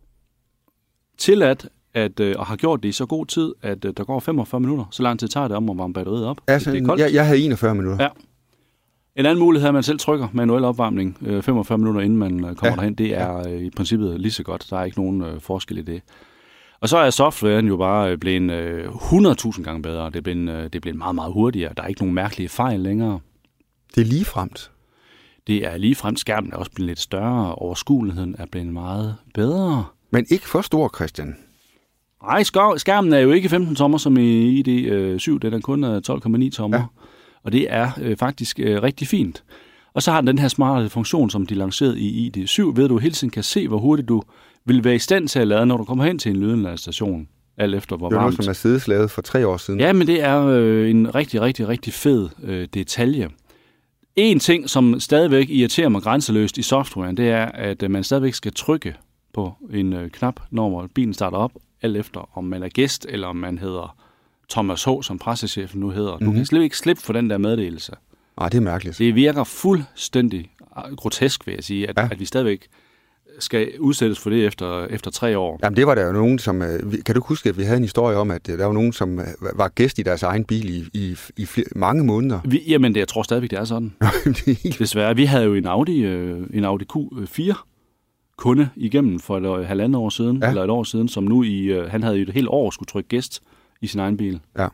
til at, at øh, og har gjort det i så god tid, at øh, der går femogfyrre minutter. Så lang tid tager det om at varme batteriet op. Altså, det er koldt. Jeg, jeg havde enogfyrre minutter. Ja. En anden mulighed er, at man selv trykker manuel opvarmning øh, femogfyrre minutter, inden man øh, kommer ja. derhen. Det er øh, i princippet lige så godt. Der er ikke nogen øh, forskel i det. Og så er softwaren jo bare øh, blevet øh, hundrede tusind gange bedre. Det er, blevet, øh, det er blevet meget, meget hurtigere. Der er ikke nogen mærkelige fejl længere. Det er ligefremt. Det er ligefremt. Skærmen er også blevet lidt større. Overskueligheden er blevet meget bedre. Men ikke for stor, Christian. Nej, skærmen er jo ikke femten tommer som i I D syv. Den er kun tolv komma ni tommer. Ja. Og det er øh, faktisk øh, rigtig fint. Og så har den den her smarte funktion, som de lancerede i I D syv, ved at du hele tiden kan se, hvor hurtigt du vil være i stand til at lade, når du kommer hen til en lydenladestation, alt efter hvor varmt. Det var noget, som Mercedes lavede for tre år siden. Ja, men det er øh, en rigtig, rigtig, rigtig fed øh, detalje. En ting, som stadigvæk irriterer mig grænseløst i softwaren, det er, at øh, man stadigvæk skal trykke på en øh, knap, når bilen starter op, alt efter om man er gæst, eller om man hedder Thomas H., som pressechefen nu hedder. Du mm-hmm. kan slet ikke slippe for den der meddelelse. Nej, det er mærkeligt. Det virker fuldstændig grotesk, vil jeg sige, at, ja. at vi stadigvæk skal udsættes for det efter, efter tre år. Jamen, det var der jo nogen, som... Kan du huske, at vi havde en historie om, at der var nogen, som var gæst i deres egen bil i, i, i flere, mange måneder? Vi, jamen, det, jeg tror stadigvæk, det er sådan. Desværre. Vi havde jo en Audi, en Audi Q fire kunde igennem for et halvandet år siden, ja. eller et år siden, som nu i... Han havde jo et helt år skulle trykke gæst i sin egen bil. Ja.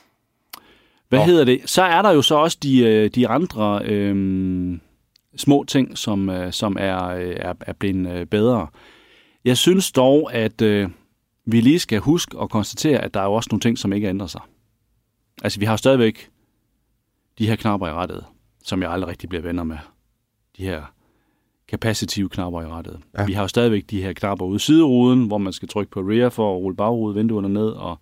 Hvad oh. hedder det? Så er der jo så også de, de andre øhm, små ting, som, som er, er, er blevet bedre. Jeg synes dog, at øh, vi lige skal huske og konstatere, at der er jo også nogle ting, som ikke ændrer sig. Altså, vi har stadigvæk de her knapper i rattet, som jeg aldrig rigtig bliver venner med. De her kapacitive knapper i rattet. Ja. Vi har jo stadigvæk de her knapper ude i sideruden, hvor man skal trykke på rear for at rulle bagrude, vinduerne ned og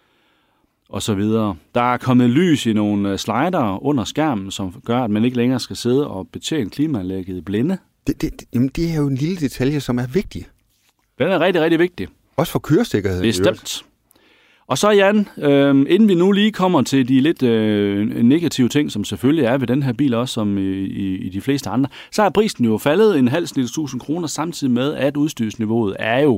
og så videre. Der er kommet lys i nogle slider under skærmen, som gør, at man ikke længere skal sidde og betjene klimaanlægget i blinde. Det, det, jamen, det er jo en lille detalje, som er vigtig. Den er rigtig, rigtig vigtig. Også for køresikkerheden. Bestemt. Og så Jan, øh, inden vi nu lige kommer til de lidt øh, negative ting, som selvfølgelig er ved den her bil også, som i, i, i de fleste andre, så er prisen jo faldet en halv snit tusind kroner, samtidig med, at udstyrsniveauet er jo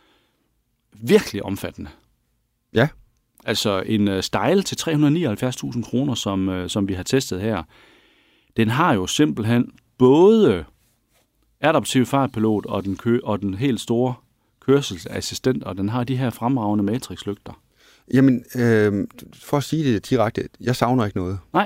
virkelig omfattende. Ja. Altså en uh, Style til tre hundrede og nioghalvfjerds tusind kroner, som, uh, som vi har testet her, den har jo simpelthen både adaptiv fartpilot og den, kø- og den helt store kørselsassistent, og den har de her fremragende matrixlygter. Jamen, øh, for at sige det direkte, jeg savner ikke noget. Nej.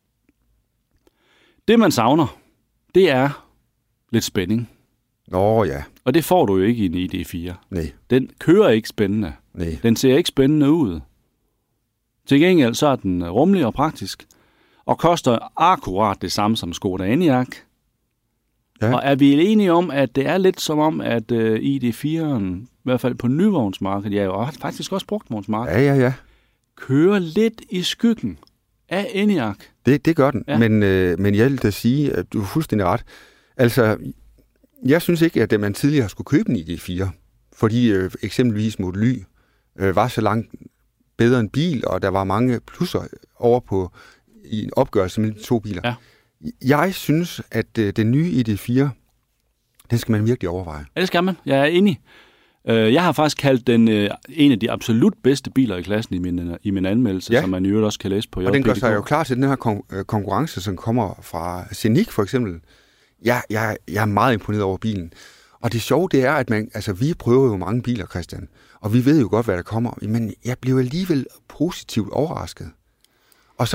Det, man savner, det er lidt spænding. Nå ja. Og det får du jo ikke i en I D fire. Nej. Den kører ikke spændende. Nej. Den ser ikke spændende ud. Til gengæld så er den rummelig og praktisk, og koster akkurat det samme som Skoda Enyaq. Ja. Og er vi enige om, at det er lidt som om, at uh, I D fire'en, i hvert fald på nyvognsmarkedet, ja, og faktisk også brugtvognsmarkedet, ja, ja, ja. kører lidt i skyggen af Enyaq. Det, det gør den, ja. men, øh, men jeg vil da sige, at du er fuldstændig ret. Altså, jeg synes ikke, at man tidligere skulle købe en I D fire, fordi øh, eksempelvis Model Y øh, var så langt bedre end bil, og der var mange plusser over på i en opgørelse med de to biler. Ja. Jeg synes, at øh, den nye I D fire, den skal man virkelig overveje. Ja, det skal man. Jeg er enig. Jeg har faktisk kaldt den øh, en af de absolut bedste biler i klassen i min, i min anmeldelse, ja. Som man i øvrigt også kan læse på. Og den gør sig jo klar til den her kon- konkurrence, som kommer fra Scenic for eksempel. Jeg, jeg, jeg er meget imponeret over bilen. Og det sjove, det er, at man, altså, vi prøver jo mange biler, Christian, og vi ved jo godt, hvad der kommer, men jeg blev alligevel positivt overrasket. Og så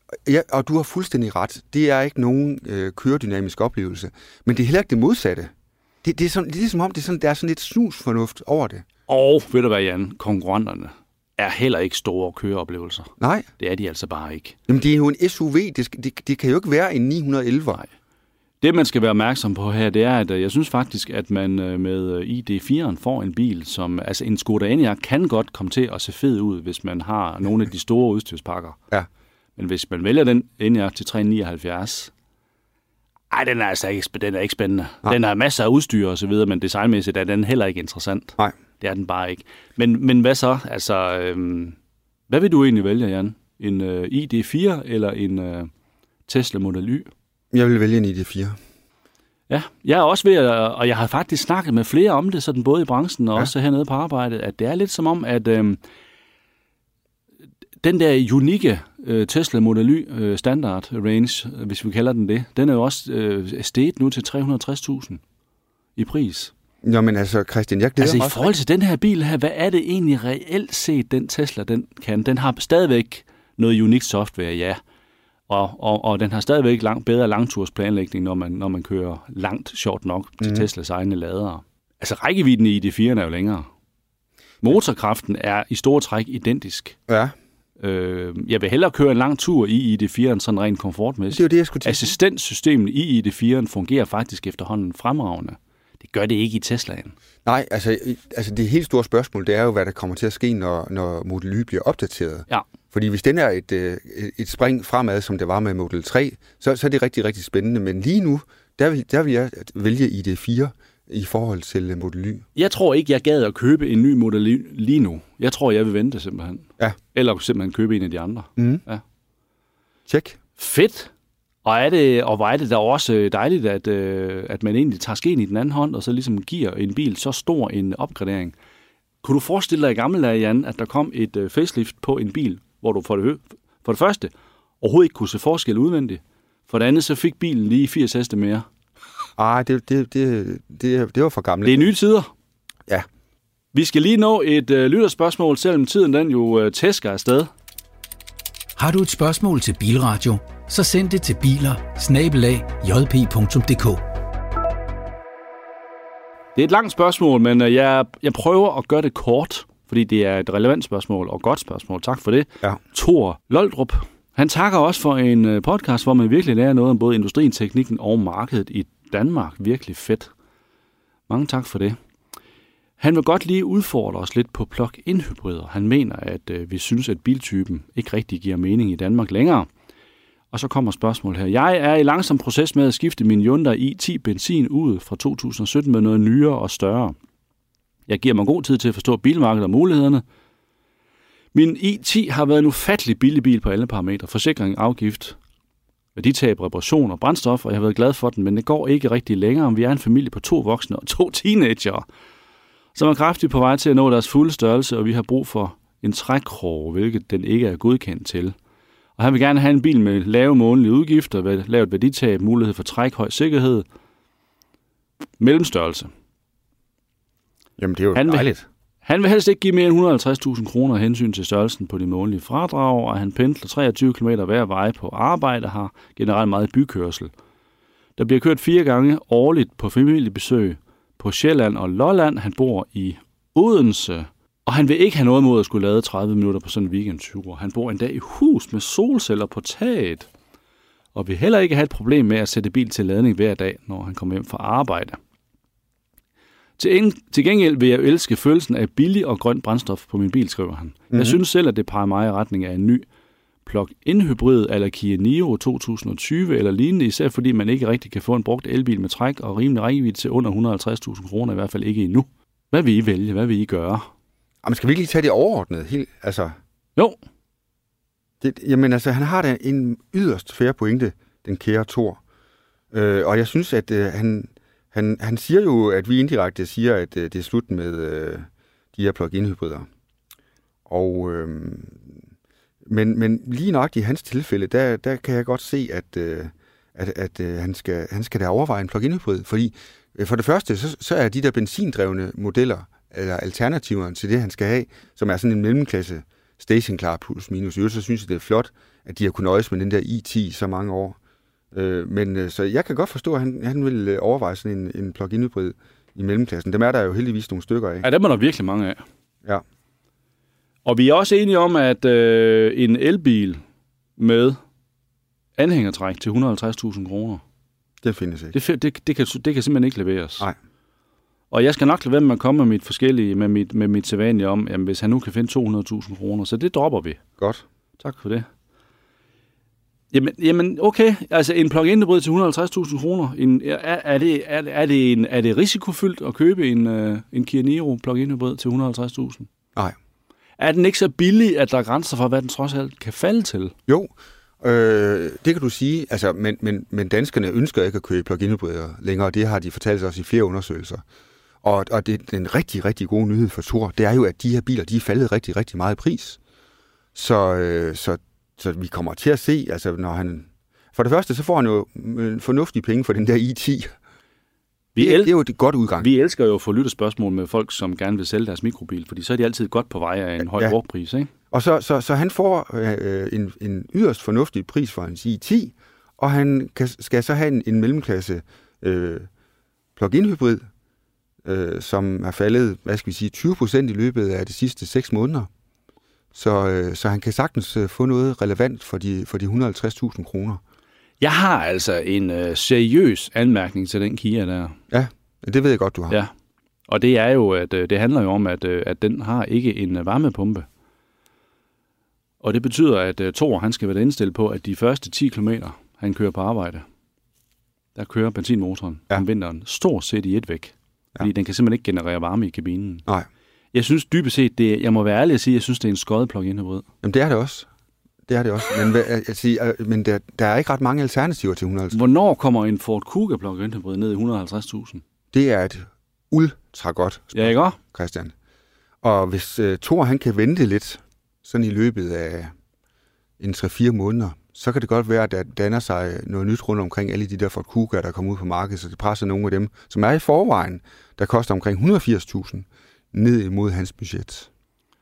Ja, og du har fuldstændig ret. Det er ikke nogen øh, køredynamisk oplevelse. Men det er heller ikke det modsatte. Det, det, er, sådan, det er ligesom om, det er sådan, der er sådan lidt snusfornuft over det. Og ved du hvad, Jan? Konkurrenterne er heller ikke store køreoplevelser. Nej. Det er de altså bare ikke. Jamen, det er jo en S U V. Det, det, det kan jo ikke være en ni hundrede og elleve. Nej. Det, man skal være opmærksom på her, det er, at jeg synes faktisk, at man med I D fire'en får en bil, som, altså en Skoda Enyaq kan godt komme til at se fed ud, hvis man har nogle af de store udstyrspakker. Ja. Men hvis man vælger den Enyaq til tre hundrede nioghalvfjerds, ej, den er altså ikke, den er ikke spændende. Nej. Den har masser af udstyr og så videre, men designmæssigt er den heller ikke interessant. Nej. Det er den bare ikke. Men, men hvad så? Altså, øhm, hvad vil du egentlig vælge, Jan? En øh, I D fire eller en øh, Tesla Model Y? Jeg vil vælge en I D fire. Ja, jeg er også ved at, og jeg har faktisk snakket med flere om det, sådan både i branchen og ja. også hernede på arbejdet, at det er lidt som om, at øhm, den der unikke øh, Tesla Model Y øh, standard range, hvis vi kalder den det, den er jo også øh, steget nu til tre hundrede og tres tusind i pris. Nå, men altså, Christian, jeg glæder altså, mig i forhold til den her bil her, hvad er det egentlig reelt set, den Tesla, den kan? Den har stadigvæk noget unikt software, ja. Og, og, og den har stadigvæk langt bedre langtursplanlægning, når man, når man kører langt, sjovt nok, til mm. Teslas egne ladere. Altså, rækkevidden i I D fire'en er jo længere. Motorkraften er i store træk identisk. Ja. Øh, jeg vil hellere køre en lang tur i I D fire'en, sådan rent komfortmæssigt. Det er jo det, jeg skulle til. Assistenssystemet i I D fire'en fungerer faktisk efterhånden fremragende. Det gør det ikke i Teslaen. Nej, altså, altså det helt store spørgsmål, det er jo, hvad der kommer til at ske, når, når Model Y bliver opdateret. Ja. Fordi hvis den er et, et spring fremad, som det var med Model tre, så, så er det rigtig, rigtig spændende. Men lige nu, der vil, der vil jeg vælge I D fire i forhold til Model Y. Jeg tror ikke, jeg gad at købe en ny Model Y lige nu. Jeg tror, jeg vil vente simpelthen. Ja. Eller simpelthen købe en af de andre. Mm. Ja. Tjek. Fedt. Og, er det, og hvor er det da også dejligt, at, øh, at man egentlig tager skeen i den anden hånd, og så ligesom giver en bil så stor en opgradering. Kunne du forestille dig i gamle dage, Jan, at der kom et øh, facelift på en bil, hvor du for det, for det første overhovedet ikke kunne se forskel udvendigt. For det andet, så fik bilen lige firs heste mere. Ah, det, det, det, det, det var for gamle. Det er nye tider. Ja. Vi skal lige nå et øh, lytterspørgsmål, selvom tiden den jo øh, tæsker afsted. Har du et spørgsmål til Bilradio, så send det til biler bindestreg j p punktum d k. Det er et langt spørgsmål, men øh, jeg, jeg prøver at gøre det kort, fordi det er et relevant spørgsmål og godt spørgsmål. Tak for det. Ja. Thor Loldrup. Han takker også for en podcast, hvor man virkelig lærer noget om både industrien, teknikken og markedet i Danmark. Virkelig fedt. Mange tak for det. Han vil godt lige udfordre os lidt på plug-in hybrider. Han mener, at øh, vi synes, at biltypen ikke rigtig giver mening i Danmark længere. Og så kommer spørgsmålet her. Jeg er i langsom proces med at skifte min Hyundai i ti benzin ud fra to tusind og sytten med noget nyere og større. Jeg giver mig god tid til at forstå bilmarkedet og mulighederne. Min i ti har været en ufattelig billig bil på alle parametre. Forsikring, afgift, værditab, reparation og brændstof, og jeg har været glad for den, men det går ikke rigtig længere. Vi er en familie på to voksne og to teenagere, som er kraftigt på vej til at nå deres fulde størrelse, og vi har brug for en trækkrog, hvilket den ikke er godkendt til. Og han vil gerne have en bil med lave månedlige udgifter, lavt værditab, mulighed for træk, høj sikkerhed, mellemstørrelse. Jamen, det er jo han dejligt. Vil, han vil helst ikke give mere end et hundrede og halvtreds tusind kroner af hensyn til størrelsen på de månedlige fradrag, og han pendler treogtyve kilometer hver vej på arbejde og har generelt meget bykørsel. Der bliver kørt fire gange årligt på familiebesøg på Sjælland og Lolland. Han bor i Odense, og han vil ikke have noget mod at skulle lade tredive minutter på sådan en weekendtur. Han bor endda i hus med solceller på taget, og vil heller ikke have et problem med at sætte bil til ladning hver dag, når han kommer hjem fra arbejde. Til, en, til gengæld vil jeg elske følelsen af billig og grønt brændstof på min bil, skriver han. Mm-hmm. Jeg synes selv, at det peger mig i retning af en ny plug-in hybrid eller Kia Niro to tusind og tyve eller lignende, især fordi man ikke rigtig kan få en brugt elbil med træk og rimelig rækkevidde til under et hundrede og halvtreds tusind kroner, i hvert fald ikke endnu. Hvad vil I vælge? Hvad vil I gøre? Jamen, skal vi ikke lige tage det overordnet? Helt, altså... Jo. Det, jamen, altså, han har da en yderst fair pointe, den kære Thor. Øh, og jeg synes, at øh, han... Han, han siger jo, at vi indirekte siger, at øh, det er slut med øh, de her plug-in hybrider. Og, øh, men, men lige nok i hans tilfælde, der, der kan jeg godt se, at, øh, at, at øh, han, skal, han skal da overveje en plug-in hybrid. Fordi øh, for det første, så, så er de der benzindrevne modeller, eller alternativerne til det, han skal have, som er sådan en mellemklasse stationklar plus minus. I øvrigt så synes jeg, det er flot, at de har kunnet nøjes med den der i ti så mange år. Øh, men øh, så jeg kan godt forstå, at han, han vil øh, overveje sådan en, en plug-in hybrid i mellemklassen. Dem er der jo heldigvis nogle stykker af. Ja, dem er der virkelig mange af. Ja. Og vi er også enige om, at øh, en elbil med anhængertræk til et hundrede og halvtreds tusind kroner, det findes ikke. Det, det, det, kan, det kan simpelthen ikke leveres. Nej. Og jeg skal nok lade være med at komme med mit forskellige, med mit, med mit sædvanlige om, jamen, hvis han nu kan finde to hundrede tusind kroner, så det dropper vi. Godt. Tak for det. Jamen, jamen okay, altså en plug-in hybrid til et hundrede og halvtreds tusind kroner, en, er, er, det, er, er, det en, er det risikofyldt at købe en, uh, en Kia Niro plug-in hybrid til et hundrede og halvtreds tusind? Nej. Er den ikke så billig, at der er grænser for, hvad den trods alt kan falde til? Jo, øh, det kan du sige, altså, men, men, men danskerne ønsker ikke at købe plug-in hybrider længere, det har de fortalt os i flere undersøgelser. Og, og det, den rigtig, rigtig gode nyhed for Thor, det er jo, at de her biler, de er faldet rigtig, rigtig meget i pris. Så, øh, så, så vi kommer til at se, altså når han... For det første, så får han jo fornuftige penge for den der i ti. Vi det, el- det er jo et godt udgang. Vi elsker jo at få lytterspørgsmål med folk, som gerne vil sælge deres mikrobil, fordi så er de altid godt på vej af en høj ja. brugpris, ikke? Og så, så, så han får øh, en, en yderst fornuftig pris for hans i ti, og han kan, skal så have en, en mellemklasse øh, plug-in hybrid, øh, som er faldet, hvad skal vi sige, tyve procent i løbet af de sidste seks måneder. Så, øh, så han kan sagtens øh, få noget relevant for de, for de et hundrede og halvtreds tusind kroner. Jeg har altså en øh, seriøs anmærkning til den Kia der. Ja, det ved jeg godt, du har. Ja, og det er jo, at øh, det handler jo om, at, øh, at den har ikke en øh, varmepumpe. Og det betyder, at øh, Thor, han skal være indstillet på, at de første ti kilometer, han kører på arbejde, der kører benzinmotoren ja. om vinteren stort set i et væk. Fordi ja. den kan simpelthen ikke generere varme i kabinen. Nej. Jeg synes dybest set, det, jeg må være ærlig at sige, at jeg synes, det er en skøjet plug-in hybrid. Jamen det er det også. Det er det også. Men, jeg siger, men der, der er ikke ret mange alternativer til et hundrede og halvtreds. Hvornår kommer en Ford Kuga plug-in hybrid ned i et hundrede og halvtreds tusind? Det er et ultra godt spørgsmål, ja, ikke også? Christian. Og hvis uh, Thor han kan vente lidt, sådan i løbet af en tre fire måneder, så kan det godt være, at der danner sig noget nyt rundt omkring alle de der Ford Kuga, der kommer ud på markedet, så det presser nogle af dem, som er i forvejen, der koster omkring et hundrede og firs tusind, ned imod hans budget.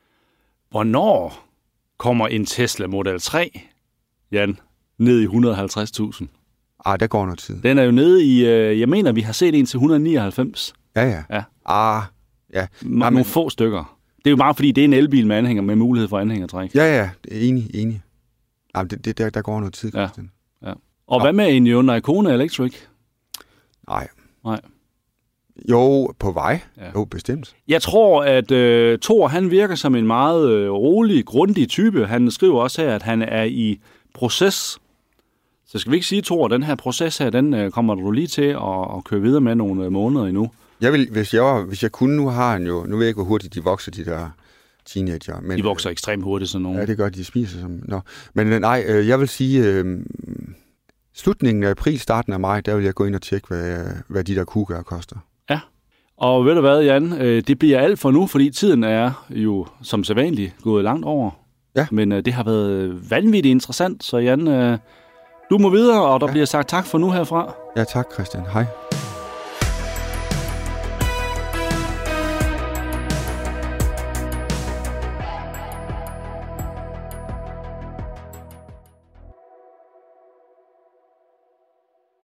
Hvornår kommer en Tesla Model tre, Jan, ned i et hundrede og halvtreds tusind? Ah, der går noget tid. Den er jo nede i, øh, jeg mener, vi har set en til et hundrede og nioghalvfems. Ja, ja. ja. Ah, ja. M- nogle men... få stykker. Det er jo bare fordi, det er en elbil med anhænger, med mulighed for anhængertræk. Ja, ja. Enig, enig. Jamen, det, det, der, der går noget tid, Christian. Ja. ja. Og Nå. hvad med en Hyundai Kona Electric? Nej. Nej. Jo, på vej. Ja. Jo, bestemt. Jeg tror, at øh, Thor, han virker som en meget øh, rolig, grundig type. Han skriver også her, at han er i proces. Så skal vi ikke sige, Thor, den her proces her, den øh, kommer du lige til at, at køre videre med nogle øh, måneder endnu. Jeg vil, hvis jeg, var, hvis jeg kunne, nu har han jo, nu ved jeg ikke, hvor hurtigt de vokser, de der teenager. Men, de vokser ekstremt hurtigt, sådan nogle. Ja, det gør de, spiser som... Nå. Men nej, øh, jeg vil sige, øh, slutningen af april, starten af maj, der vil jeg gå ind og tjekke, hvad, hvad de der Kugaer koster. Ja, og ved du hvad, Jan, øh, det bliver alt for nu, fordi tiden er jo som sædvanligt gået langt over. Ja. Men øh, det har været vanvittigt interessant, så Jan, øh, du må videre, og der ja. bliver sagt tak for nu herfra. Ja, tak Christian. Hej.